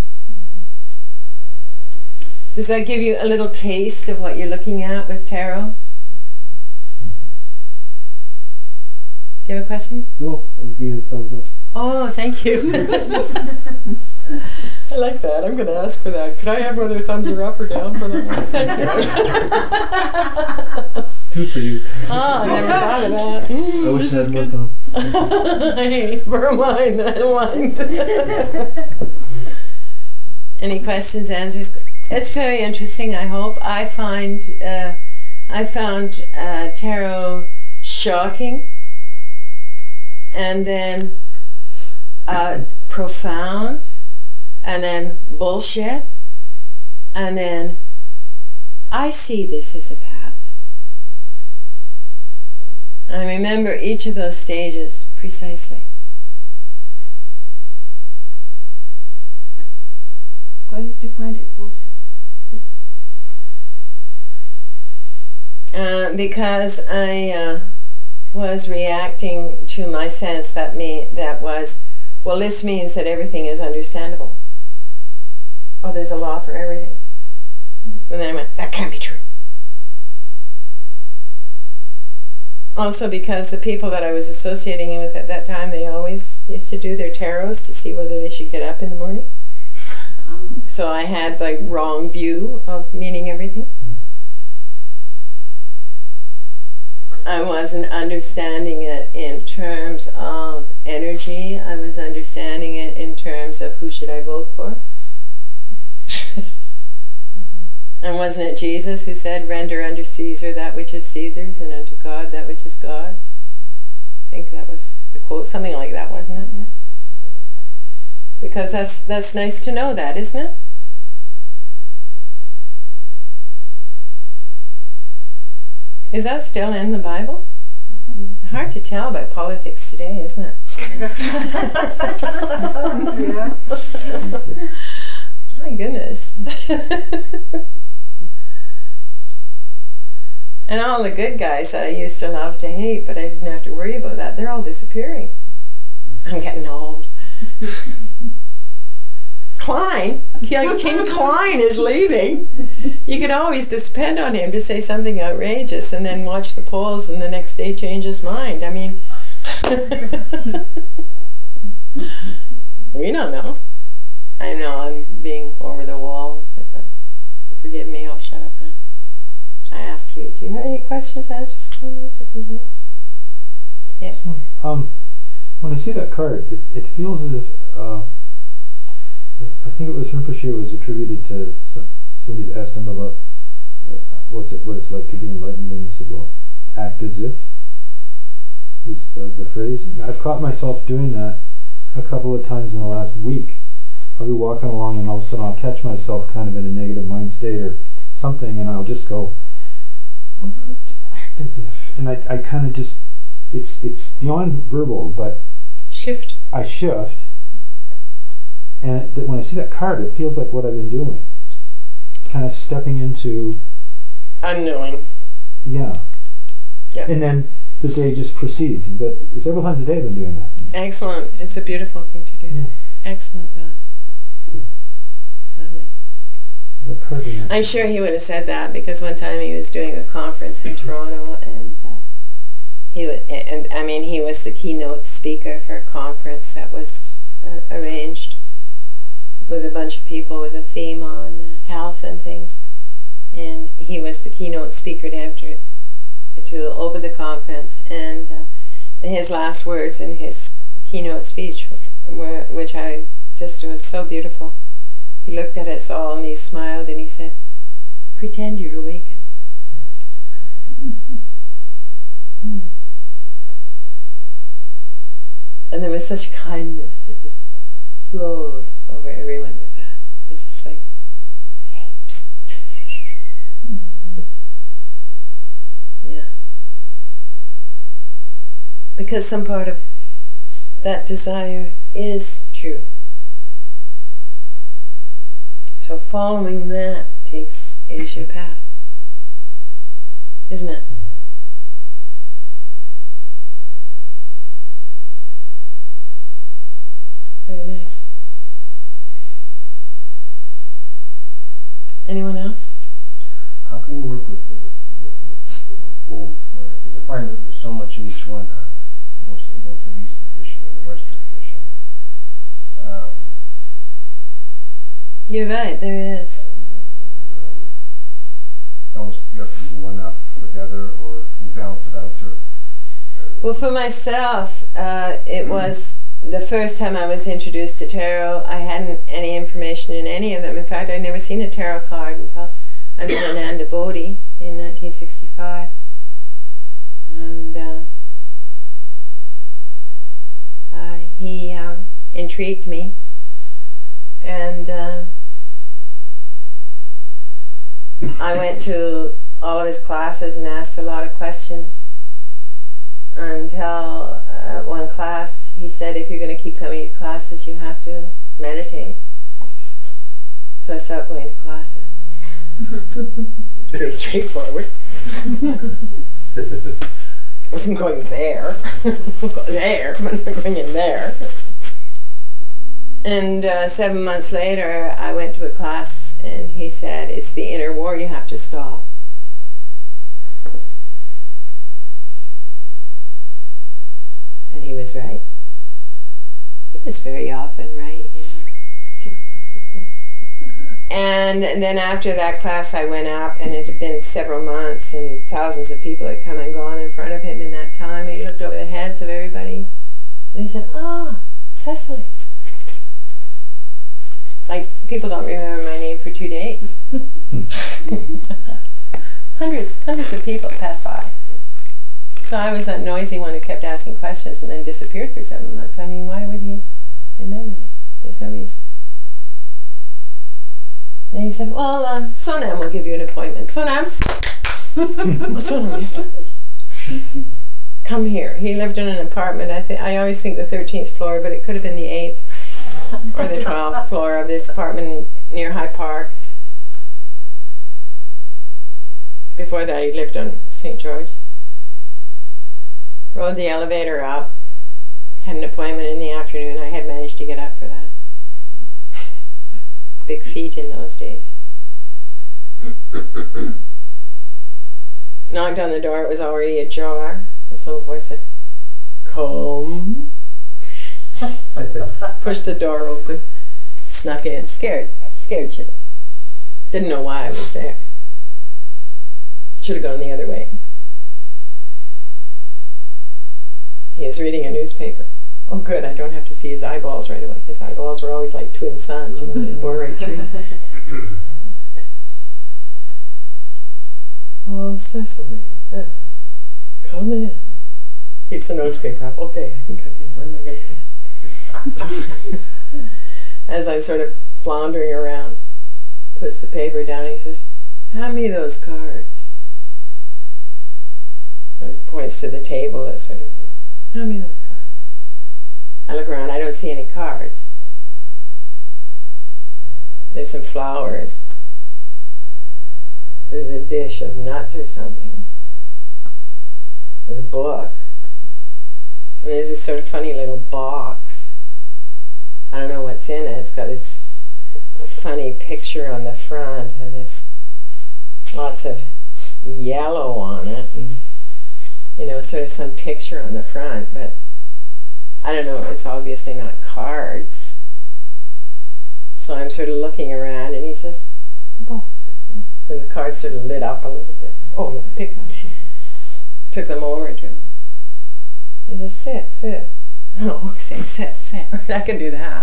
Does that give you a little taste of what you're looking at with tarot? Do you have a question? No, I was giving a thumbs up. Oh, thank you. I like that. I'm going to ask for that. Could I have whether thumbs are up or down for that one? Thank you. Two for you. Oh, I never thought of that. Mm, I wish this I is had more good. thumbs. Hey, for mine, I don't mind. Any questions, answers? It's very interesting, I hope. I find, uh, I found uh, tarot shocking, and then uh, profound, and then bullshit, and then I see this as a path. I remember each of those stages precisely. Why did you find it bullshit? Uh, because I uh, was reacting to my sense that me that was, well, this means that everything is understandable. Oh, there's a law for everything. Mm-hmm. And then I went, that can't be true. Also because the people that I was associating with at that time, they always used to do their tarots to see whether they should get up in the morning. Um, so I had the wrong view of meaning everything. I wasn't understanding it in terms of energy. I was understanding it in terms of who should I vote for. And wasn't it Jesus who said, render unto Caesar that which is Caesar's and unto God that which is God's? I think that was the quote, something like that, wasn't it? Yeah. Because that's, that's nice to know that, isn't it? Is that still in the Bible? Mm-hmm. Hard to tell by politics today, isn't it? Yeah. My goodness. And all the good guys I used to love to hate, but I didn't have to worry about that. They're all disappearing. I'm getting old. Klein, like King Klein is leaving. You could always depend on him to say something outrageous and then watch the polls and the next day change his mind. I mean, we don't know. I know I'm being over the wall, but forgive me, I'll shut up now. I asked you, do you have any questions, answers, comments, or complaints? Yes. Um, when I see that card, it, it feels as if, uh, I think it was Rinpoche was attributed to some, somebody's asked him about uh, what's it, what it's like to be enlightened, and he said, well, act as if was the, the phrase. And I've caught myself doing that a couple of times in the last week. I'll be walking along and all of a sudden I'll catch myself kind of in a negative mind state or something, and I'll just go, well, just act as if. And I, I kind of just, it's it's beyond verbal, but Shift. I shift, and it, that when I see that card, it feels like what I've been doing, kind of stepping into, Unknowing. yeah. Yeah. And then the day just proceeds. But several times a day I've been doing that. Excellent. It's a beautiful thing to do. Yeah. Excellent, Don. Lovely. The card in that. I'm sure he would have said that because one time he was doing a conference in Toronto, and uh, he w- and I mean he was the keynote speaker for a conference that was uh, arranged with a bunch of people with a theme on uh, health and things, and he was the keynote speaker to enter to open the conference, and uh, his last words in his keynote speech were, which I just was so beautiful. He looked at us all and he smiled and he said, "Pretend you're awakened." And there was such kindness that just flowed over everyone with that. It was just like, hey, psst. Yeah. Because some part of that desire is true. So following that takes is your path. Isn't it? Very nice. Anyone else? How can you work with with, with, with, with both? Because I find that there's so much in each one, uh, most of, both in the Eastern tradition and the Western tradition. Um, You're right, there is. and, and um, almost you have to do one up together, or can you balance it out? Or, or Well, for myself, uh, it was the first time I was introduced to tarot. I hadn't any information in any of them. In fact, I'd never seen a tarot card until I met Ananda Bodhi in nineteen sixty-five. And uh, uh, he um, intrigued me. And uh, I went to all of his classes and asked a lot of questions until uh, one class he said, if you're going to keep coming to classes, you have to meditate. So I started going to classes. Very straightforward. Wasn't going there. there, but I'm not going in there. And uh, seven months later, I went to a class, and he said, it's the inner war you have to stop. And he was right. He was very often right, you know. And, and then after that class, I went up, and it had been several months, and thousands of people had come and gone in front of him in that time. He looked over the heads of everybody, and he said, "Ah, Cecily." Like, people don't remember my name for two days. hundreds, hundreds of people passed by. So I was that noisy one who kept asking questions and then disappeared for seven months. I mean, why would he remember me? There's no reason. And he said, well, uh, Sonam will give you an appointment. Sonam? Oh, Sonam, yes, ma'am. Come here. He lived in an apartment. I, th- I always think the thirteenth floor, but it could have been the eighth or the twelfth floor of this apartment near High Park. Before that, he lived on Saint George. Rode the elevator up. Had an appointment in the afternoon. I had managed to get up for that. big feet in those days. Knocked on the door, it was already ajar. This little voice said, "Come." Pushed the door open, snuck in, scared, scared shitless. Didn't know why I was there. Should have gone the other way. He is reading a newspaper. Oh good, I don't have to see his eyeballs right away. His eyeballs were always like twin suns, you know, they bore right through. "Oh, Cecily, yes. Come in." Keeps the newspaper up. Okay, I can come in. Where am I going to go? As I'm sort of floundering around, puts the paper down and he says, "Hand me those cards." And he points to the table that's sort of, you know, "Hand me those cards." I look around, I don't see any cards. There's some flowers. There's a dish of nuts or something. There's a book. And there's this sort of funny little box. I don't know what's in it. It's got this funny picture on the front and there's lots of yellow on it and, you know, sort of some picture on the front, but I don't know, it's obviously not cards. So I'm sort of looking around and he says, "The box." So the cards sort of lit up a little bit. "Oh yeah, pick up." Took them over to him. He says, "Sit, sit." "Oh, okay, sit, sit." I can do that.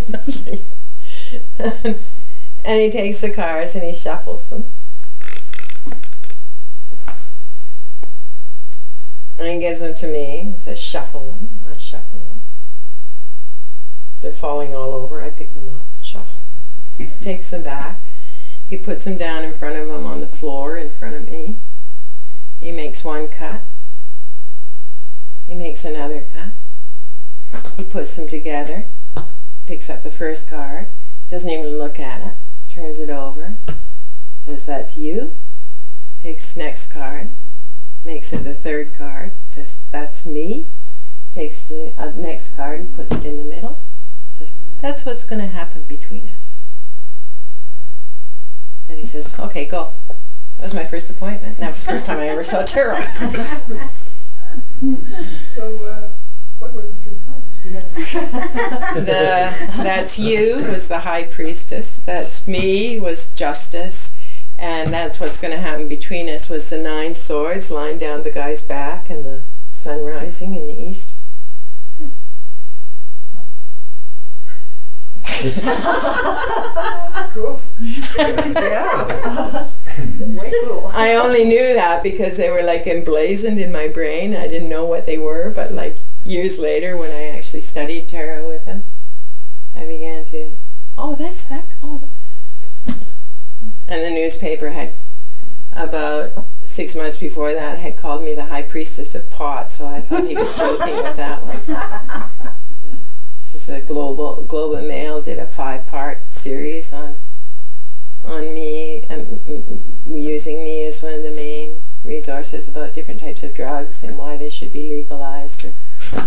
and, and he takes the cards and he shuffles them. And he gives them to me and says, "Shuffle them." I shuffle them. They're falling all over. I pick them up, shuffle them. Takes them back. He puts them down in front of him on the floor in front of me. He makes one cut. He makes another cut. He puts them together. Picks up the first card. Doesn't even look at it. Turns it over. Says, "That's you." Takes the next card. Makes it the third card. Says, "That's me." Takes the uh, next card and puts it in the middle. Says, "That's what's going to happen between us." And he says, "Okay, go." That was my first appointment. And that was the first time I ever saw tarot. So, uh, what were the three cards? the "That's you" was the high priestess. "That's me" was justice. And "That's what's going to happen between us" was the nine swords lying down the guy's back and the sun rising in the east. Cool. Yeah. Way cool. I only knew that because they were like emblazoned in my brain. I didn't know what they were, but like years later when I actually studied tarot with them, I began to, oh, that's that. Oh, that. And the newspaper had, about six months before that, had called me the High Priestess of Pot, so I thought he was joking with that one. Because the Global Globe and Mail did a five-part series on on me, um, using me as one of the main resources about different types of drugs and why they should be legalized. Or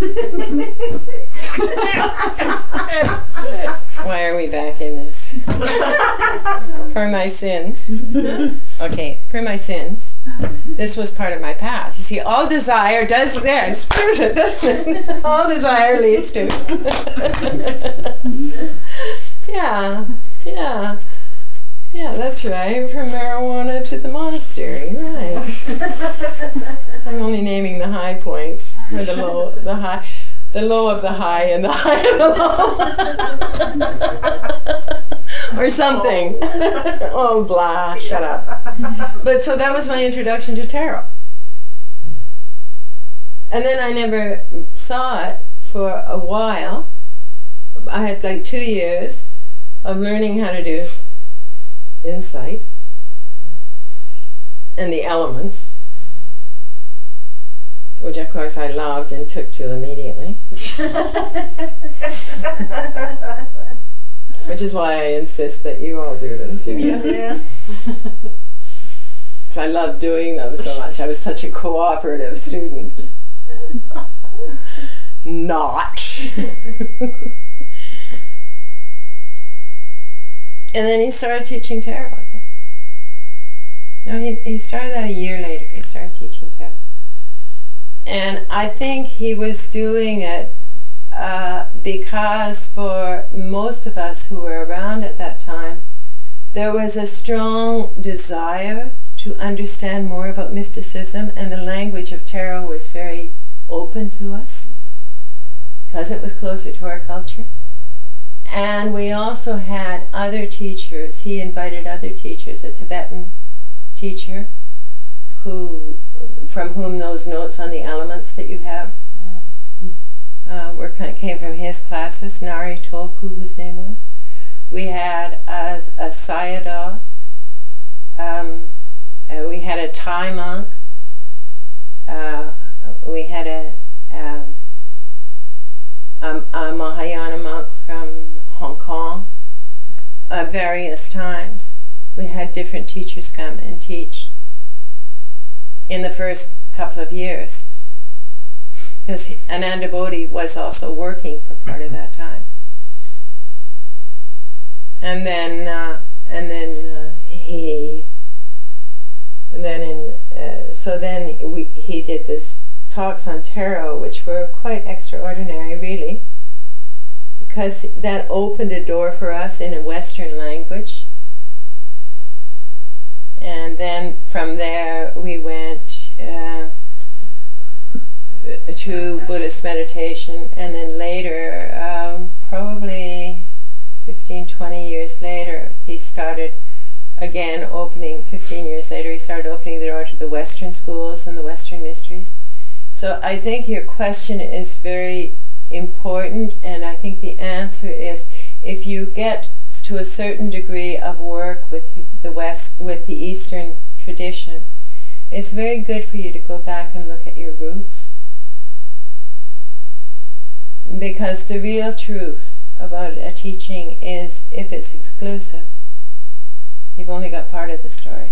why are we back in this? For my sins. Okay, for my sins. This was part of my path. You see, all desire does, there, it's proves it, doesn't it? All desire leads to. Yeah, yeah. Yeah, that's right. From marijuana to the monastery, right? I'm only naming the high points, or the low, the high, the low of the high and the high of the low, or something. Oh, blah! Shut up. But so that was my introduction to tarot, and then I never saw it for a while. I had like two years of learning how to do insight and the elements, which of course I loved and took to immediately. Which is why I insist that you all do them too. Yes. Because I loved doing them so much. I was such a cooperative student. Not. And then he started teaching tarot again. No, he, he started that a year later. He started teaching tarot. And I think he was doing it uh, because for most of us who were around at that time, there was a strong desire to understand more about mysticism, and the language of tarot was very open to us because it was closer to our culture. And we also had other teachers. He invited other teachers, a Tibetan teacher who, from whom those notes on the elements that you have uh, were kind of came from his classes. Nari Tolku, his name was. We had a, a Sayadaw. Um, uh, we had a Thai monk. Uh, we had a, um, a, a Mahayana monk from Hong Kong. At various times, we had different teachers come and teach in the first couple of years, because Ananda Bodhi was also working for part of that time. And then, uh, and then uh, he, and then in, uh, so then we, he did this talks on tarot, which were quite extraordinary, really, because that opened a door for us in a Western language. And then from there we went uh, to Buddhist meditation, and then later, um, probably fifteen, twenty years later, he started again opening, fifteen years later, he started opening the door to the Western schools and the Western mysteries. So I think your question is very important, and I think the answer is, if you get to a certain degree of work with the West, with the Eastern tradition, it's very good for you to go back and look at your roots. Because the real truth about a teaching is, if it's exclusive, you've only got part of the story.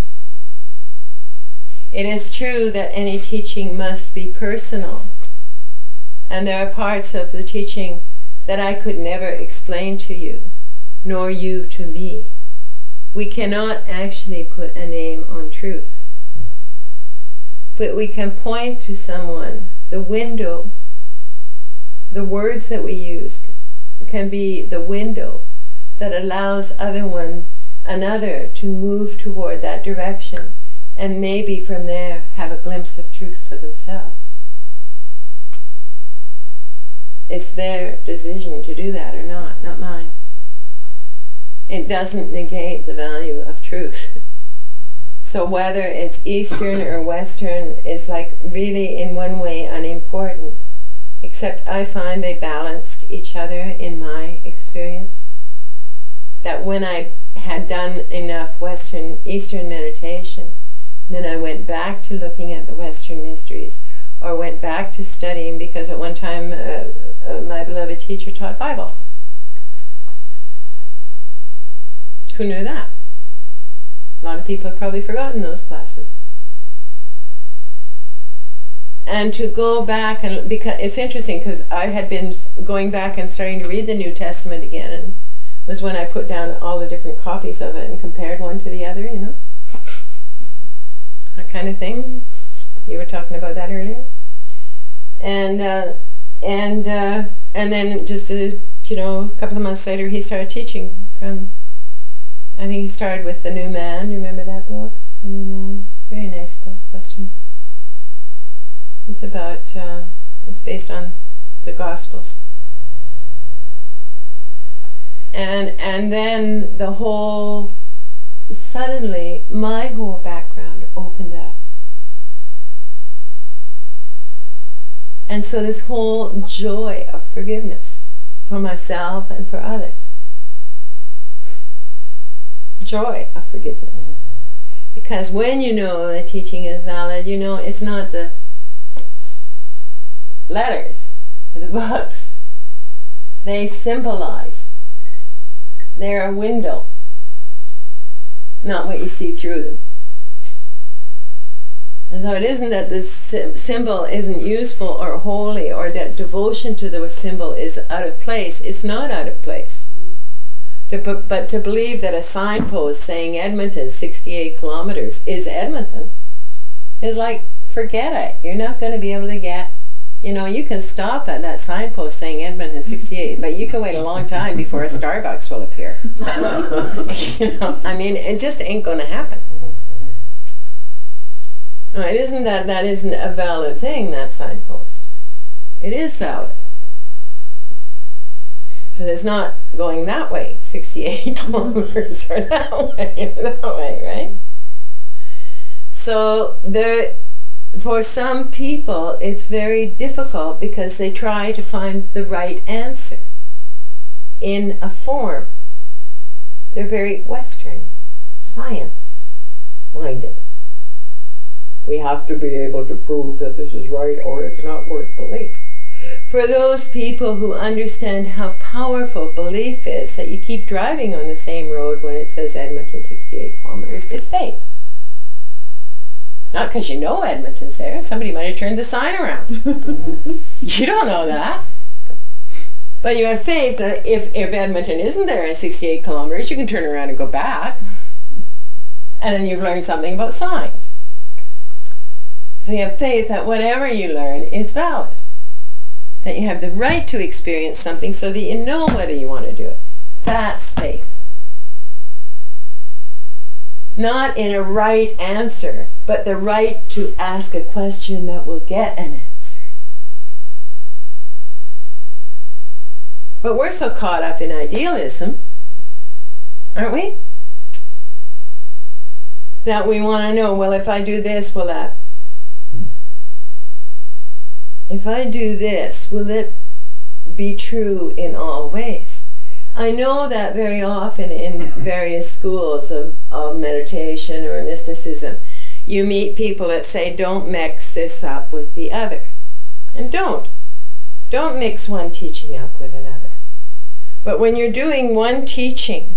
It is true that any teaching must be personal, and there are parts of the teaching that I could never explain to you, nor you to me. We cannot actually put a name on truth, but we can point to someone. The window, the words that we use can be the window that allows other one, another to move toward that direction, and maybe from there have a glimpse of truth for themselves. It's their decision to do that or not, not mine. It doesn't negate the value of truth. So whether it's Eastern or Western is like really in one way unimportant, except I find they balanced each other in my experience. That when I had done enough Western, Eastern meditation, then I went back to looking at the Western mysteries, or went back to studying, because at one time uh, uh, my beloved teacher taught Bible. Who knew that? A lot of people have probably forgotten those classes. And to go back, and because it's interesting, because I had been going back and starting to read the New Testament again, and was when I put down all the different copies of it and compared one to the other, you know, that kind of thing. You were talking about that earlier. And uh, and uh, and then just a, you know, a couple of months later, he started teaching from. I think he started with The New Man. You remember that book, The New Man? Very nice book, Western. It's about. Uh, it's based on the Gospels. And and then the whole. Suddenly, my whole background opened up. And so this whole joy of forgiveness for myself and for others. Joy of forgiveness. Because when you know a teaching is valid, you know it's not the letters, the books. They symbolize. They're a window, not what you see through them. And so it isn't that this symbol isn't useful or holy, or that devotion to the symbol is out of place. It's not out of place. To, bu- but to believe that a signpost saying Edmonton sixty-eight kilometers is Edmonton is like, forget it. You're not going to be able to get, you know, you can stop at that signpost saying Edmonton sixty-eight, but you can wait a long time before a Starbucks will appear. You know, I mean, it just ain't going to happen. No, it isn't that that isn't a valid thing, that signpost. It is valid. But it's not going that way, sixty-eight kilometers, or that way, or that way, right? So there, for some people, it's very difficult because they try to find the right answer in a form. They're very Western, science-minded. We have to be able to prove that this is right or it's not worth belief. For those people who understand how powerful belief is, that you keep driving on the same road when it says Edmonton sixty-eight kilometers, it's faith. Not because you know Edmonton's there. Somebody might have turned the sign around. You don't know that. But you have faith that if, if Edmonton isn't there in sixty-eight kilometers, you can turn around and go back. And then you've learned something about signs. So you have faith that whatever you learn is valid. That you have the right to experience something so that you know whether you want to do it. That's faith. Not in a right answer, but the right to ask a question that will get an answer. But we're so caught up in idealism, aren't we? That we want to know, well, if I do this, will that? If I do this, will it be true in all ways? I know that very often in various schools of, of meditation or mysticism, you meet people that say, don't mix this up with the other. And don't. Don't mix one teaching up with another. But when you're doing one teaching,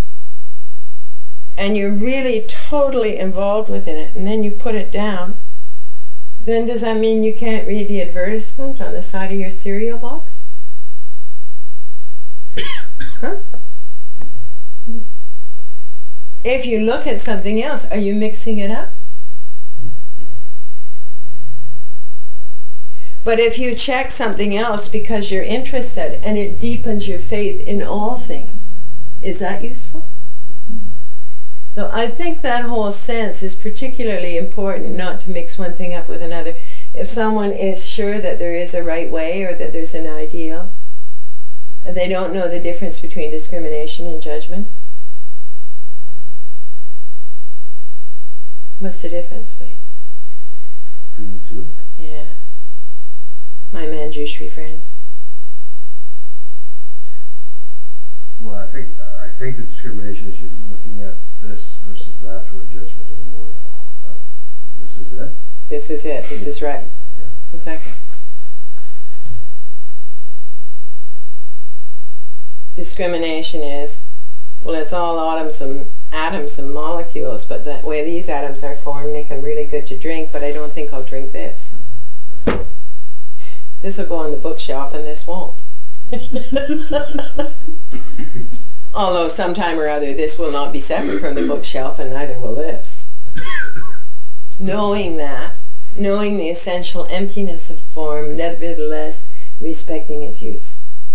and you're really totally involved within it, and then you put it down, then does that mean you can't read the advertisement on the side of your cereal box? Huh? If you look at something else, are you mixing it up? But if you check something else because you're interested and it deepens your faith in all things, is that useful? So I think that whole sense is particularly important, not to mix one thing up with another. If someone is sure that there is a right way or that there's an ideal, and they don't know the difference between discrimination and judgment. What's the difference, Wade? Between the two? Yeah. My Manjushri friend. Well, I think I think the discrimination is you're looking at this versus that, where judgment is more of, this is it. This is it. This is right. Yeah. Exactly. Discrimination is, well, it's all atoms and atoms and molecules, but the way these atoms are formed make them really good to drink, but I don't think I'll drink this. This will go on the bookshelf and this won't. Although sometime or other this will not be separate from the bookshelf and neither will this. Knowing that, knowing the essential emptiness of form, nevertheless respecting its use.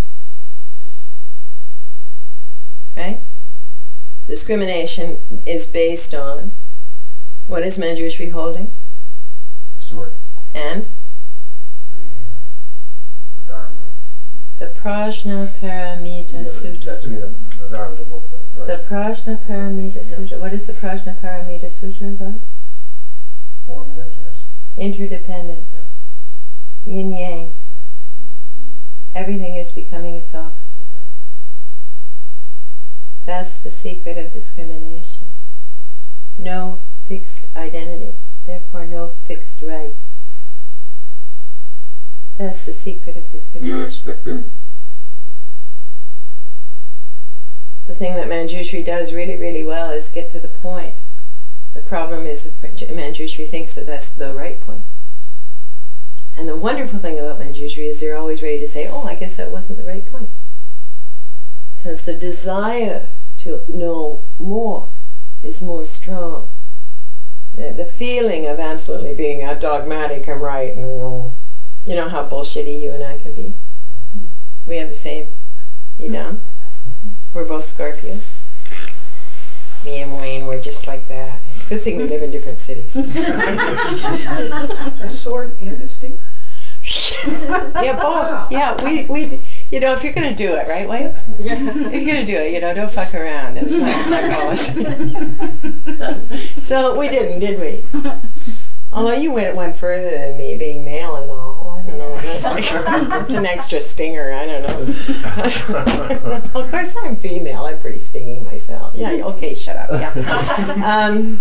Right? Discrimination is based on, what is Manjushri holding? The sword. And? The, the Dharma. The Prajna Paramita Yeah, Sutta. That's, I mean, the, the Dharma, the book. The, The Prajna Paramita Yeah. Sutta. What is the Prajna Paramita Sutta about? form and emptiness. Interdependence. Yin Yang. Everything is becoming its opposite. That's the secret of discrimination. No fixed identity, therefore no fixed right. That's the secret of discrimination. The thing that Manjushri does really, really well is get to the point. The problem is that Manjushri thinks that that's the right point. And the wonderful thing about Manjushri is they're always ready to say, oh, I guess that wasn't the right point. because the desire to know more is more strong. The, the feeling of absolutely being a dogmatic and right, and you know, you know how bullshitty you and I can be. We have the same. You down? We're both Scorpios. Me and Wayne, we're just like that. It's a good thing we live in different cities. A sword and a stick. Yeah, both. Yeah, we, we, you know, if you're going to do it, right, Wayne? If you're going to do it, you know, don't fuck around. That's what I call it. So we didn't, did we? Although you went one further than me, being male and all. I don't know. That's, like, that's an extra stinger. I don't know. Well, of course, I'm female. I'm pretty stingy myself. Yeah, okay, shut up. Yeah. Um,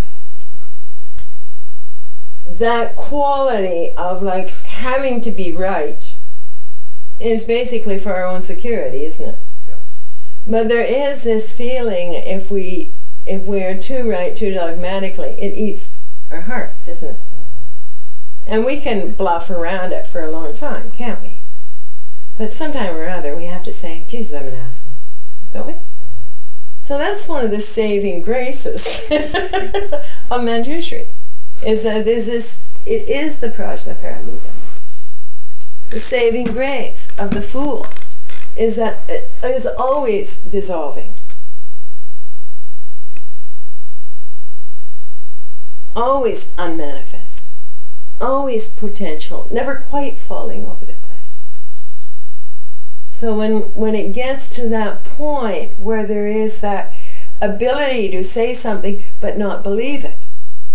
that quality of like having to be right is basically for our own security, isn't it? Yeah. But there is this feeling if we if we're too right, too dogmatically, it eats our heart, doesn't it? And we can bluff around it for a long time, can't we? But sometime or other we have to say, Jesus, I'm an asshole. Don't we? So that's one of the saving graces of Manjushri, is that there's this, it is the Prajnaparamita. The saving grace of the Fool is that it is always dissolving. Always unmanifest. Always potential, never quite falling over the cliff. So when, when it gets to that point where there is that ability to say something but not believe it,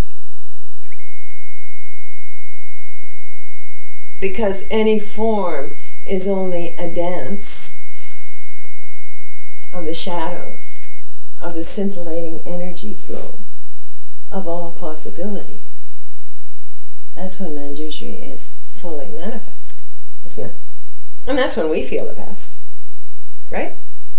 because any form is only a dance of the shadows, of the scintillating energy flow of all possibility. That's when Manjushri is fully manifest, isn't it? And that's when we feel the best, right?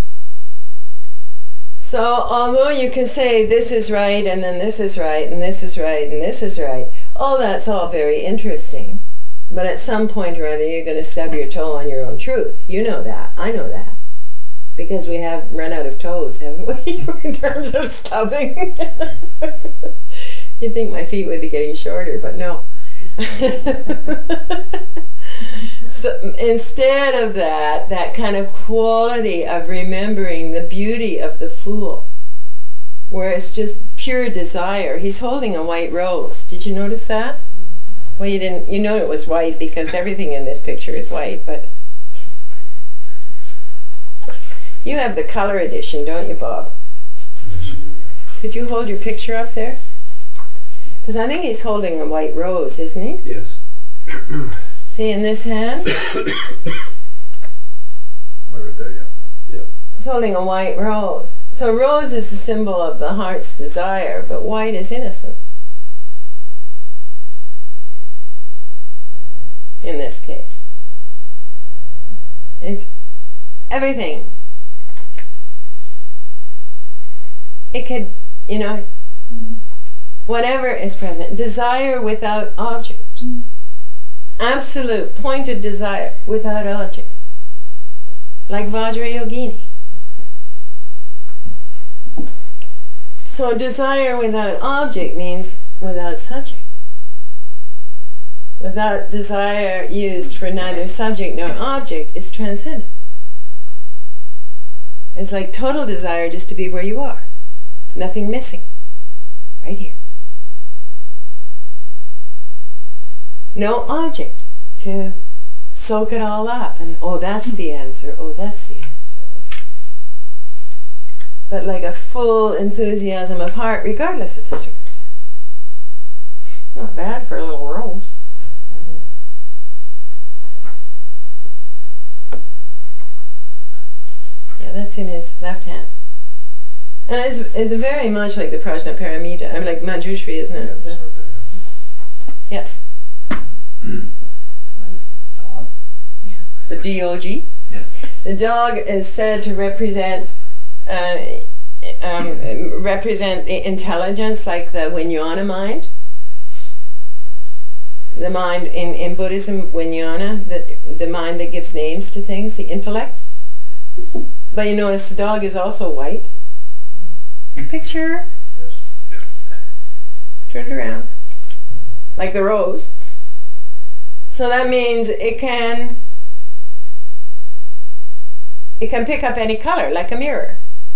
So although you can say this is right, and then this is right, and this is right, and this is right, oh, that's all very interesting. But at some point or other, you're going to stub your toe on your own truth. You know that. I know that. Because we have run out of toes, haven't we, in terms of stubbing? You'd think my feet would be getting shorter, but no. So instead of that, that kind of quality of remembering the beauty of the Fool, where it's just pure desire. He's holding a white rose. Did you notice that? Well, you didn't. You know it was white because everything in this picture is white, but you have the color edition, don't you, Bob? Could you hold your picture up there? Because I think he's holding a white rose, isn't he? Yes. See, in this hand, Right there, yeah. Yeah. he's holding a white rose. So rose is a symbol of the heart's desire, but white is innocence. In this case. It's everything. It could, you know, whatever is present. Desire without object. Absolute, pointed desire without object. Like Vajrayogini. So desire without object means without subject. Without desire used for neither subject nor object is transcendent. It's like total desire just to be where you are. Nothing missing. Right here. No object to soak it all up and, oh, that's the answer, oh, that's the answer. But like a full enthusiasm of heart regardless of the circumstance. Not bad for a little rose. Yeah, that's in his left hand. And it's, it's very much like the Prajnaparamita. I mean, like Manjushri, isn't it? Yeah, The- it's right there, yeah. yes. I missed the dog. So D O G. Yes. The dog is said to represent uh, um, represent the intelligence, like the Vijnana mind. The mind in, in Buddhism, Vijnana, the, the mind that gives names to things, the intellect. But you notice the dog is also white. Picture. Yes. Turn it around. Like the rose. So that means it can it can pick up any color like a mirror.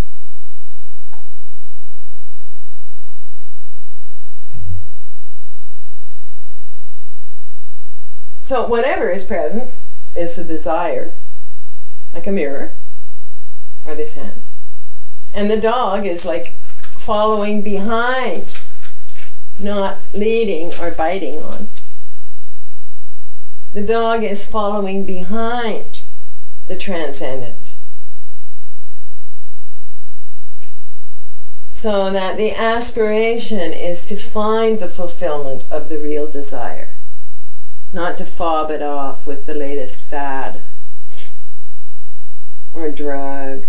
So whatever is present is a desire, like a mirror, or this hand. And the dog is like following behind, not leading or biting on. The dog is following behind the transcendent. So that the aspiration is to find the fulfillment of the real desire, not to fob it off with the latest fad or drug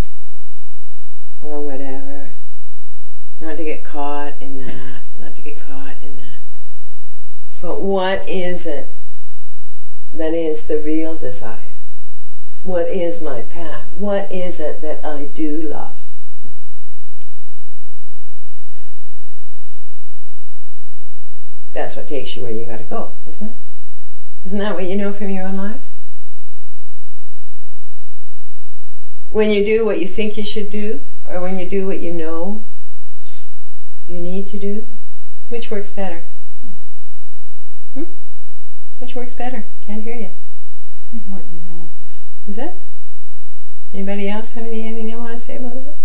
or whatever. Not to get caught in that, not to get caught in that. But what is it that is the real desire? What is my path? What is it that I do love? That's what takes you where you gotta go, isn't it? Isn't that what you know from your own lives? When you do what you think you should do, or when you do what you know you need to do, which works better? Hmm? Which works better? Can't hear you. What you know. Is it? Anybody else have any, anything they want to say about that?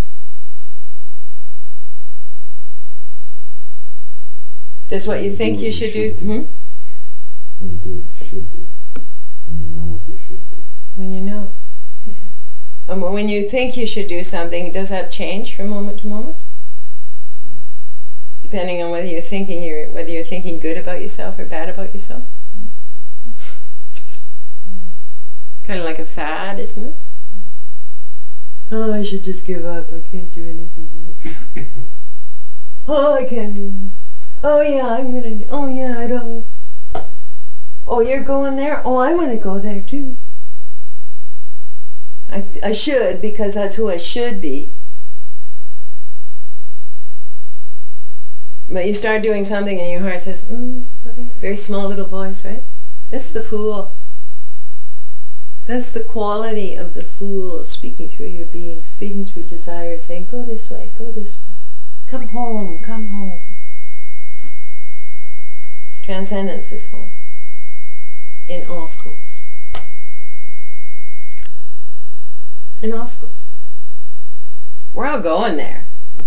Does what you think you should do? Hmm? When you do what you should do. When you know what you should do. When you know. Um, when you think you should do something, does that change from moment to moment? Depending on whether you're thinking you're whether you're thinking good about yourself or bad about yourself. Kind of like a fad, isn't it? Oh, I should just give up. I can't do anything right. Oh, I can't do anything. Oh yeah, I'm gonna. Oh yeah, I don't. Oh, you're going there? Oh, I want to go there too. I, th- I should, because that's who I should be. But you start doing something and your heart says, mm, okay. Very small little voice, right? That's the fool. That's the quality of the fool speaking through your being, speaking through desire, saying, go this way, go this way. Come home, come home. Transcendence is home. In all schools. In all schools. We're all going there.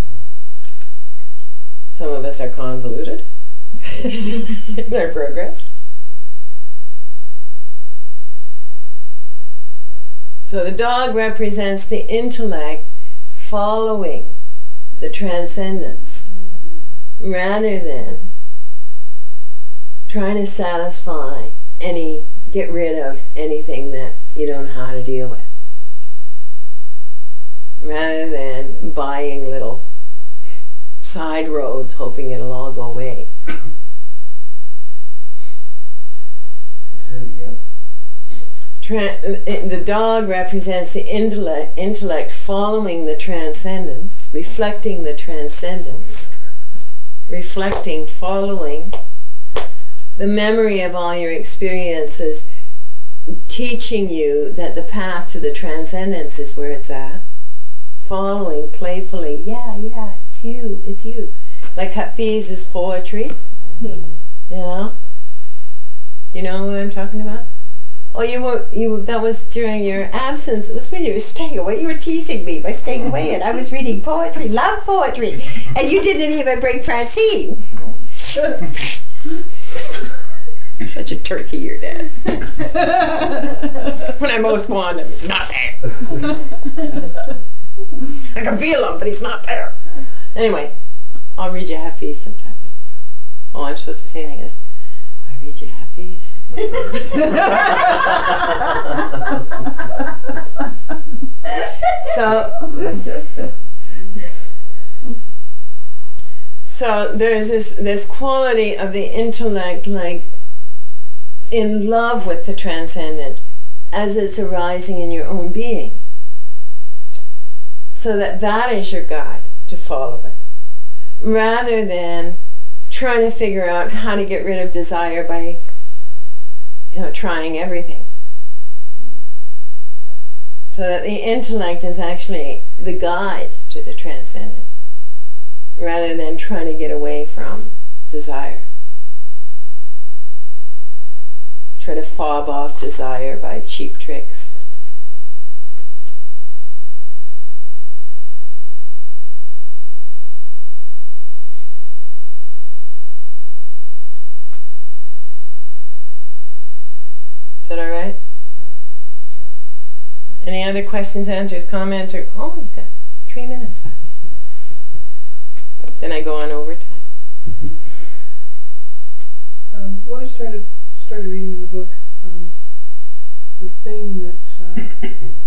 Some of us are convoluted in our progress. So the dog represents the intellect following the transcendence rather than trying to satisfy any, get rid of anything that you don't know how to deal with. Rather than buying little side roads hoping it'll all go away. You said it again. Tra- the dog represents the intellect, intellect following the transcendence, reflecting the transcendence, reflecting, following the memory of all your experiences, teaching you that the path to the transcendence is where it's at. Following playfully, yeah, yeah, it's you, it's you. Like Hafiz's poetry, you know? You know what I'm talking about? Oh, you were, you, that was during your absence. It was when you were staying away. You were teasing me by staying away, and I was reading poetry, love poetry, and you didn't even bring Francine. Such a turkey, your dad. When I most want him, he's not there. I can feel him, but he's not there. Anyway, I'll read you Hafiz sometime. Oh, I'm supposed to say like this. I read you Hafiz. so, so there's this this quality of the intellect, like in love with the transcendent, as it's arising in your own being. so that that is your guide to follow it, rather than trying to figure out how to get rid of desire by, you know, trying everything. So that the intellect is actually the guide to the transcendent, rather than trying to get away from desire. Try to fob off desire by cheap tricks. Is that all right? Any other questions, answers, comments, or, oh, you got three minutes left. Then I go on overtime. Um, when I started started reading the book, um, the thing that uh,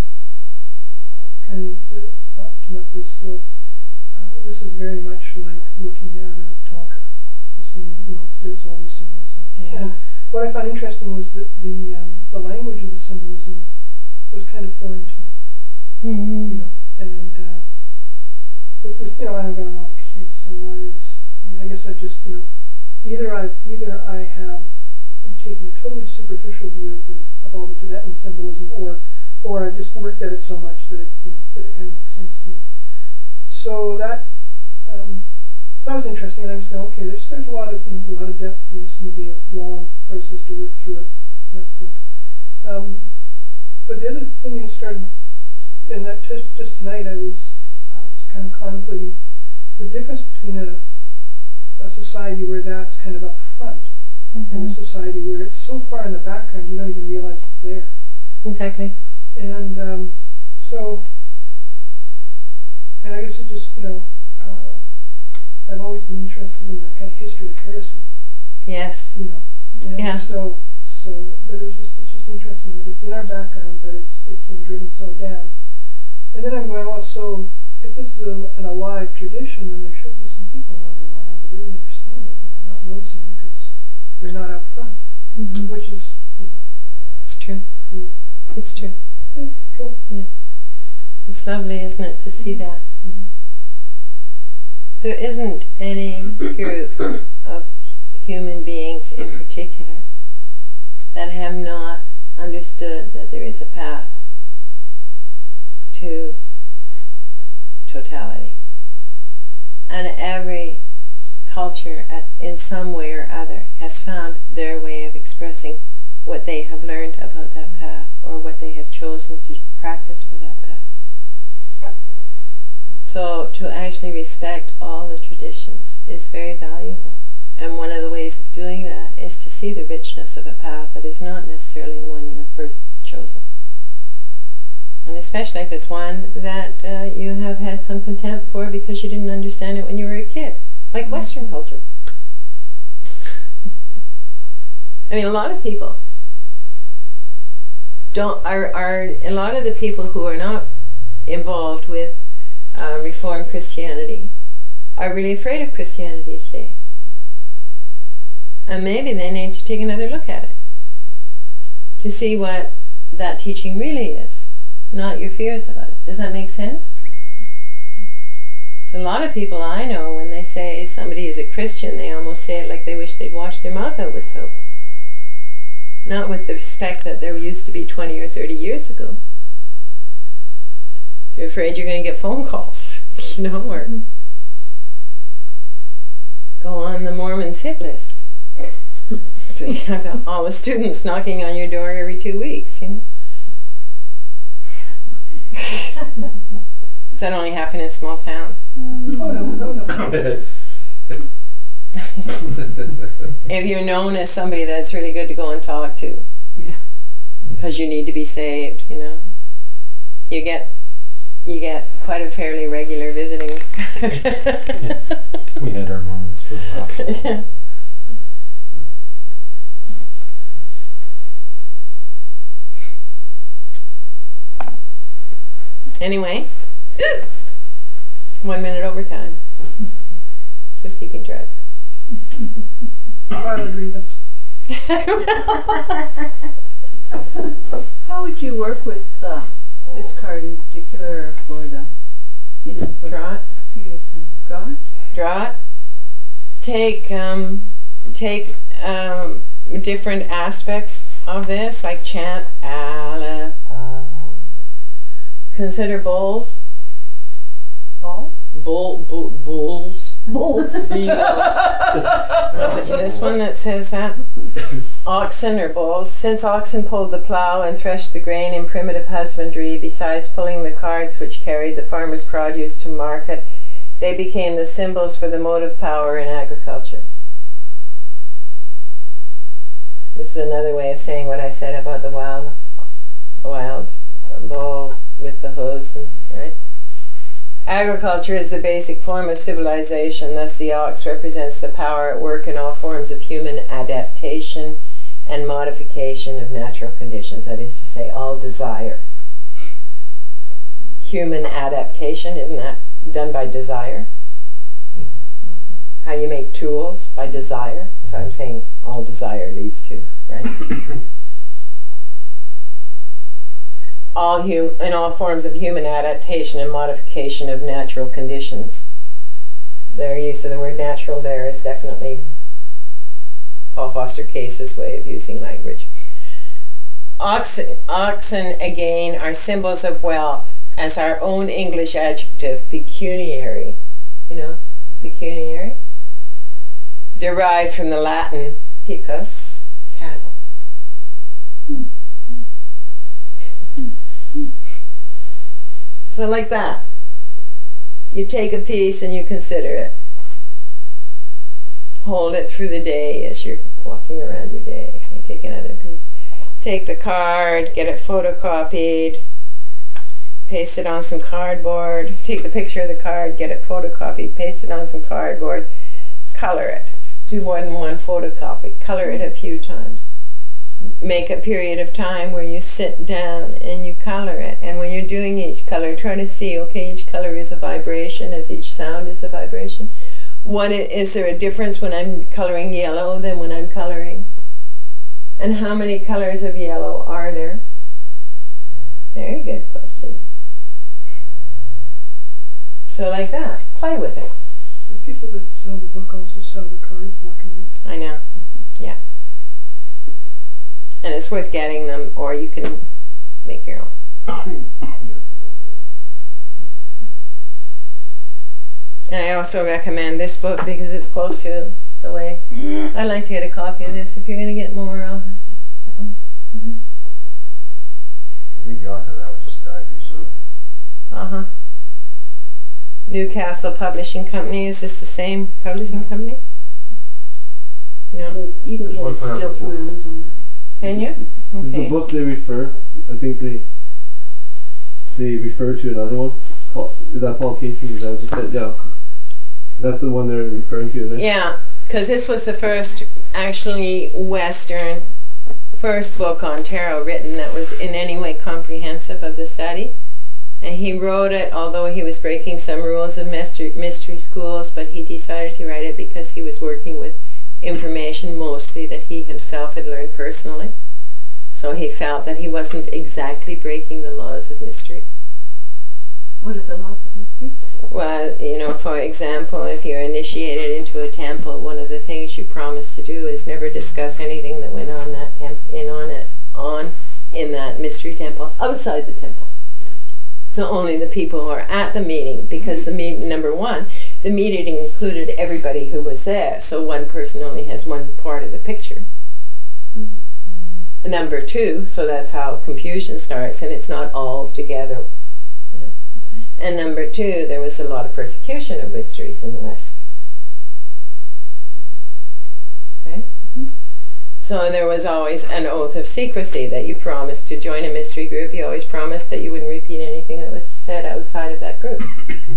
kind of the thought came up was, well, uh, this is very much like looking at a talker. It's the same, you know, there's all these symbols. And, Yeah. and what I found interesting was that the um, the language of the symbolism was kind of foreign to me, Mm-hmm. you know, and uh, with, with, you know, I'm going, okay, so why is, I mean, I guess I've just, you know, either I either I have taken a totally superficial view of the of all the Tibetan symbolism, or or I've just worked at it so much that it, you know, that it kind of makes sense to me. So that um, so that was interesting, and I was going, okay, there's there's a lot of, you know, there's a lot of depth to this, and it'll be a long process to work through it. And that's cool. Um, but the other thing I started, and that just just tonight, I was uh, just kind of contemplating the difference between a a society where that's kind of up front, Mm-hmm. and a society where it's so far in the background you don't even realize it's there. Exactly. And um, so, and I guess it just, you know, uh, I've always been interested in that kind of history of heresy, Yes. you know. And Yeah. so, so, but it was just, it's just interesting that it's in our background, but it's it's been driven so down. And then I'm going, well, so if this is a, an alive tradition, then there should be some people wandering around that really understand it, and I'm not noticing them because they're not up front, Mm-hmm. which is, you know, It's true. yeah, It's true. yeah, cool. It's lovely, isn't it, to see that? Mhm. There isn't any group of human beings in particular that have not understood that there is a path to totality. And every culture, at, in some way or other, has found their way of expressing what they have learned about that path, or what they have chosen to practice for that path. So to actually respect all the traditions is very valuable. And one of the ways of doing that is to see the richness of a path that is not necessarily the one you have first chosen. And especially if it's one that uh, you have had some contempt for because you didn't understand it when you were a kid, like Western culture. I mean, a lot of people don't are are a lot of the people who are not involved with uh, Reformed Christianity are really afraid of Christianity today. And maybe they need to take another look at it to see what that teaching really is, not your fears about it. Does that make sense? So a lot of people I know, when they say somebody is a Christian, they almost say it like they wish they'd washed their mouth out with soap. Not with the respect that there used to be twenty or thirty years ago. You're afraid you're going to get phone calls, you know, or mm-hmm. go on the Mormons hit list. So you have all the students knocking on your door every two weeks, you know. Does that only happen in small towns? Mm. Oh, no, no, no. If you're known as somebody that's really good to go and talk to, yeah, because you need to be saved, you know, you get you get quite a fairly regular visiting. Yeah. We had our moments for a while. Anyway, one minute overtime. Just keeping track. File a grievance. How would you work with uh, this card in particular for the it for Draw it. a period of time. Draw it? Draw it. Take um, take um, different aspects of this, like chant, Aleph. Ah. Consider bowls. Balls? Bull, bull, bulls. Bulls. What's it, this one that says that? Oxen or bulls. Since oxen pulled the plow and threshed the grain in primitive husbandry, besides pulling the carts which carried the farmer's produce to market, they became the symbols for the motive power in agriculture. This is another way of saying what I said about the wild, wild bull with the hooves, and right. Agriculture is the basic form of civilization, thus the ox represents the power at work in all forms of human adaptation and modification of natural conditions, that is to say, all desire. Human adaptation, isn't that done by desire? Mm-hmm. How you make tools, by desire. So I'm saying all desire leads to, right? all hum in all forms of human adaptation and modification of natural conditions. Their use of the word natural there is definitely Paul Foster Case's way of using language. Oxen, oxen, again, are symbols of wealth, as our own English adjective, pecuniary, you know, pecuniary, derived from the Latin pecus, cattle. Hmm. So like that. You take a piece and you consider it. Hold it through the day as you're walking around your day. You take another piece. Take the card, get it photocopied, paste it on some cardboard. Take the picture of the card, get it photocopied, paste it on some cardboard, color it. Do more than one photocopy. Color it a few times. Make a period of time where you sit down and you color it, and when you're doing each color, try to see, okay, each color is a vibration, as each sound is a vibration. What is there a difference when I'm coloring yellow than when I'm coloring? And how many colors of yellow are there? Very good question. So like that, play with it. The people that sell the book also sell the cards, black and white. I know, yeah. And it's worth getting them, or you can make your own. And I also recommend this book because it's close to the way. I'd like to get a copy of this. If you're going to get more, I'll... Mm-hmm. We got to that, was just died recently. Uh-huh. Newcastle Publishing Company. Is this the same publishing company? No. You can get it still through Amazon. Can you? This is Okay. the book they refer. I think they they refer to another one. Paul, is that Paul Casey? Is that what you said? Yeah. That's the one they're referring to there? Yeah, because this was the first, actually, Western, first book on tarot written that was in any way comprehensive of the study. And he wrote it, although he was breaking some rules of mystery, mystery schools, but he decided to write it because he was working with information mostly that he himself had learned personally. So he felt that he wasn't exactly breaking the laws of mystery. What are the laws of mystery? Well, you know, for example, if you're initiated into a temple, one of the things you promise to do is never discuss anything that went on that temp in on it on in that mystery temple outside the temple. So only the people who are at the meeting, because the meeting, number one, the meeting included everybody who was there, so one person only has one part of the picture. Mm-hmm. Number two, so that's how confusion starts, and it's not all together. You know. And number two, there was a lot of persecution of mysteries in the West. Right? Mm-hmm. So there was always an oath of secrecy that you promised to join a mystery group. You always promised that you wouldn't repeat anything that was said outside of that group.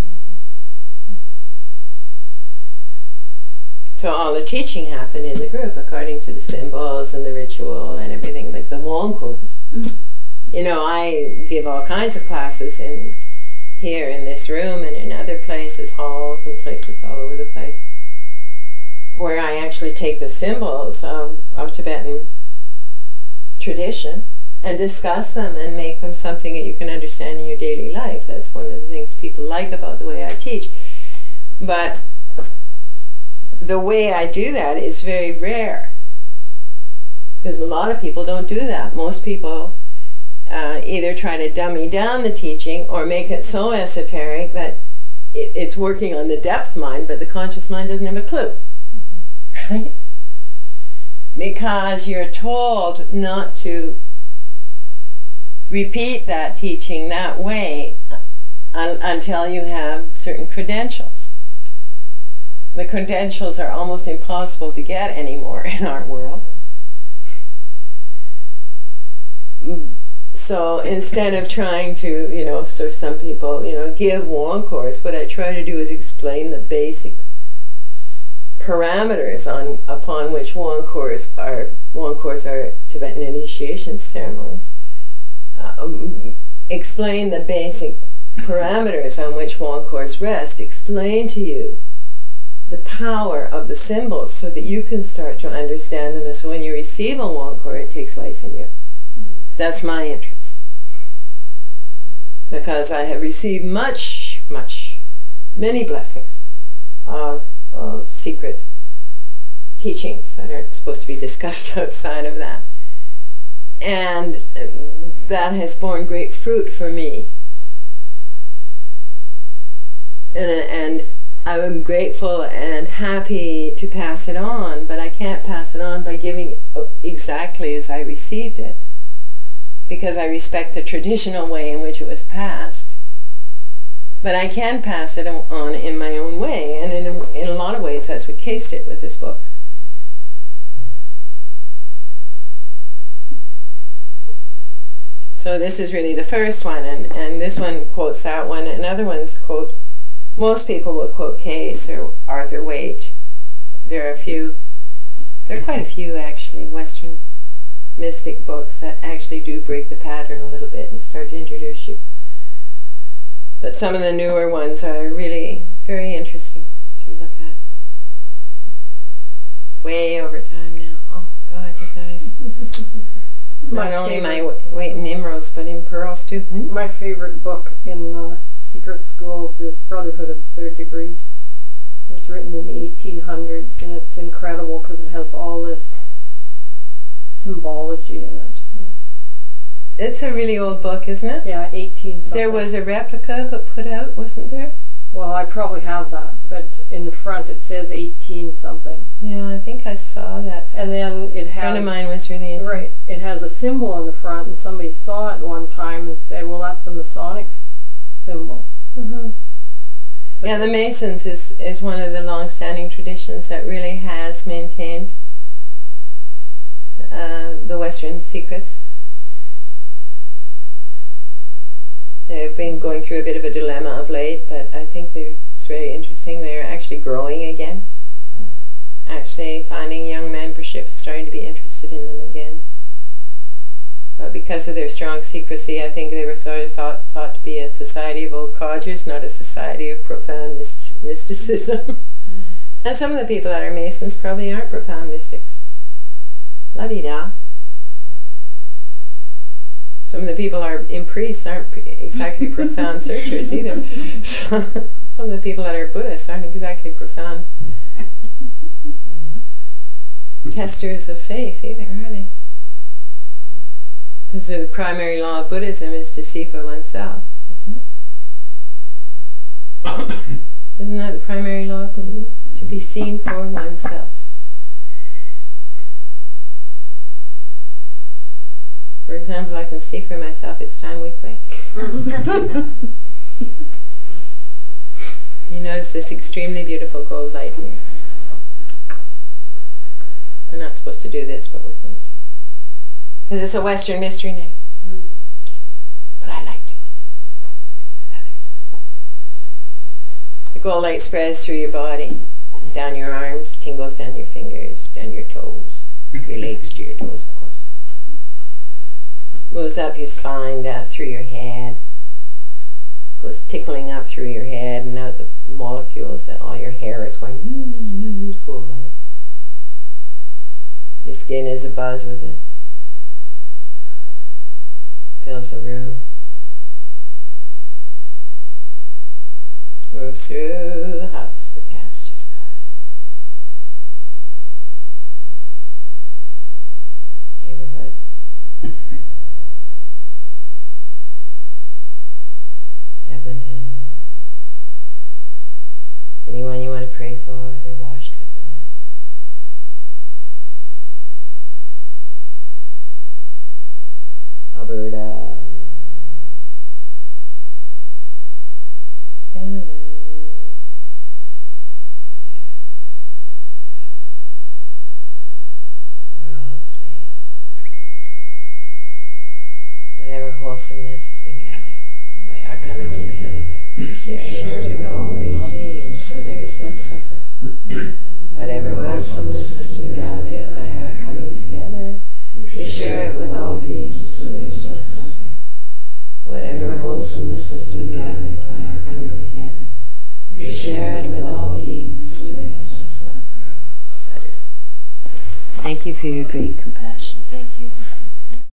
So all the teaching happened in the group according to the symbols and the ritual and everything, like the Wong course. Mm-hmm. You know, I give all kinds of classes in here in this room and in other places, halls and places all over the place, where I actually take the symbols of, of Tibetan tradition and discuss them and make them something that you can understand in your daily life. That's one of the things people like about the way I teach. But the way I do that is very rare, because a lot of people don't do that. Most people uh, either try to dummy down the teaching or make it so esoteric that it, it's working on the depth mind, but the conscious mind doesn't have a clue. Right? Because you're told not to repeat that teaching that way un until you have certain credentials. The credentials are almost impossible to get anymore in our world. So instead of trying to, you know, so some people, you know, give one course, what I try to do is explain the basic parameters on upon which one course are one course are Tibetan initiation ceremonies. Um, explain the basic parameters on which one course rests. Explain to you the power of the symbols so that you can start to understand them. And so when you receive a one course, it takes life in you. That's my interest, because I have received much, much, many blessings of, of secret teachings that are supposed to be discussed outside of that. And that has borne great fruit for me. And, and I'm grateful and happy to pass it on, but I can't pass it on by giving it exactly as I received it, because I respect the traditional way in which it was passed. But I can pass it on in my own way, and in a, in a lot of ways that's what Case did with this book. So this is really the first one, and, and this one quotes that one, and other ones quote, most people will quote Case or Arthur Waite. There are a few, there are quite a few actually, Western mystic books that actually do break the pattern a little bit and start to introduce you. But some of the newer ones are really very interesting to look at. Way over time now. Oh God, you guys. Not only my weight in emeralds, but in pearls too. Hmm? My favorite book in uh, secret schools is Brotherhood of the Third Degree. It was written in the eighteen hundreds, and it's incredible because it has all this symbology in it. It's a really old book, isn't it? Yeah, eighteen something. There was a replica of it put out, wasn't there? Well, I probably have that, but in the front it says eighteen something. Yeah, I think I saw that. And then it A friend has of mine was really into right. It has a symbol on the front, and somebody saw it one time and said, "Well, that's the Masonic symbol." Mm-hmm. Yeah, the Masons is is one of the long-standing traditions that really has maintained uh, the Western secrets. They've been going through a bit of a dilemma of late, but I think they're, it's very interesting. They're actually growing again. Actually finding young membership is starting to be interested in them again. But because of their strong secrecy, I think they were sort of thought, thought to be a society of old codgers, not a society of profound myst mysticism. Mm-hmm. And some of the people that are Masons probably aren't profound mystics. La-di-da. Some of the people are in priests aren't exactly profound searchers either. So, some of the people that are Buddhists aren't exactly profound testers of faith either, are they? Because the primary law of Buddhism is to see for oneself, isn't it? Isn't that the primary law of Buddhism? To be seen for oneself. For example, I can see for myself it's Tan Wei Kuei. You notice this extremely beautiful gold light in your eyes. We're not supposed to do this, but we're going to. Because it's a Western mystery name. Mm. But I like doing it with others. The gold light spreads through your body, down your arms, tingles down your fingers, down your toes, your legs to your toes, of course. Moves up your spine, down through your head, goes tickling up through your head, and out the molecules that all your hair is going, cool light. Your skin is abuzz with it. fills a room. Moves through the house the cat's just got. Neighborhood. Edmonton. Anyone you want to pray for, they're washed with the light. Alberta. Canada. World space. Whatever wholesomeness has been gathered by our coming together, share with all beings, so there is no suffering. Whatever wholesomeness has been gathered by our coming together, we share it with all beings, so there is no suffering. Whatever wholesomeness has been gathered by our coming together, we share it with all beings, so there is no suffering. Thank you for your great compassion. Thank you.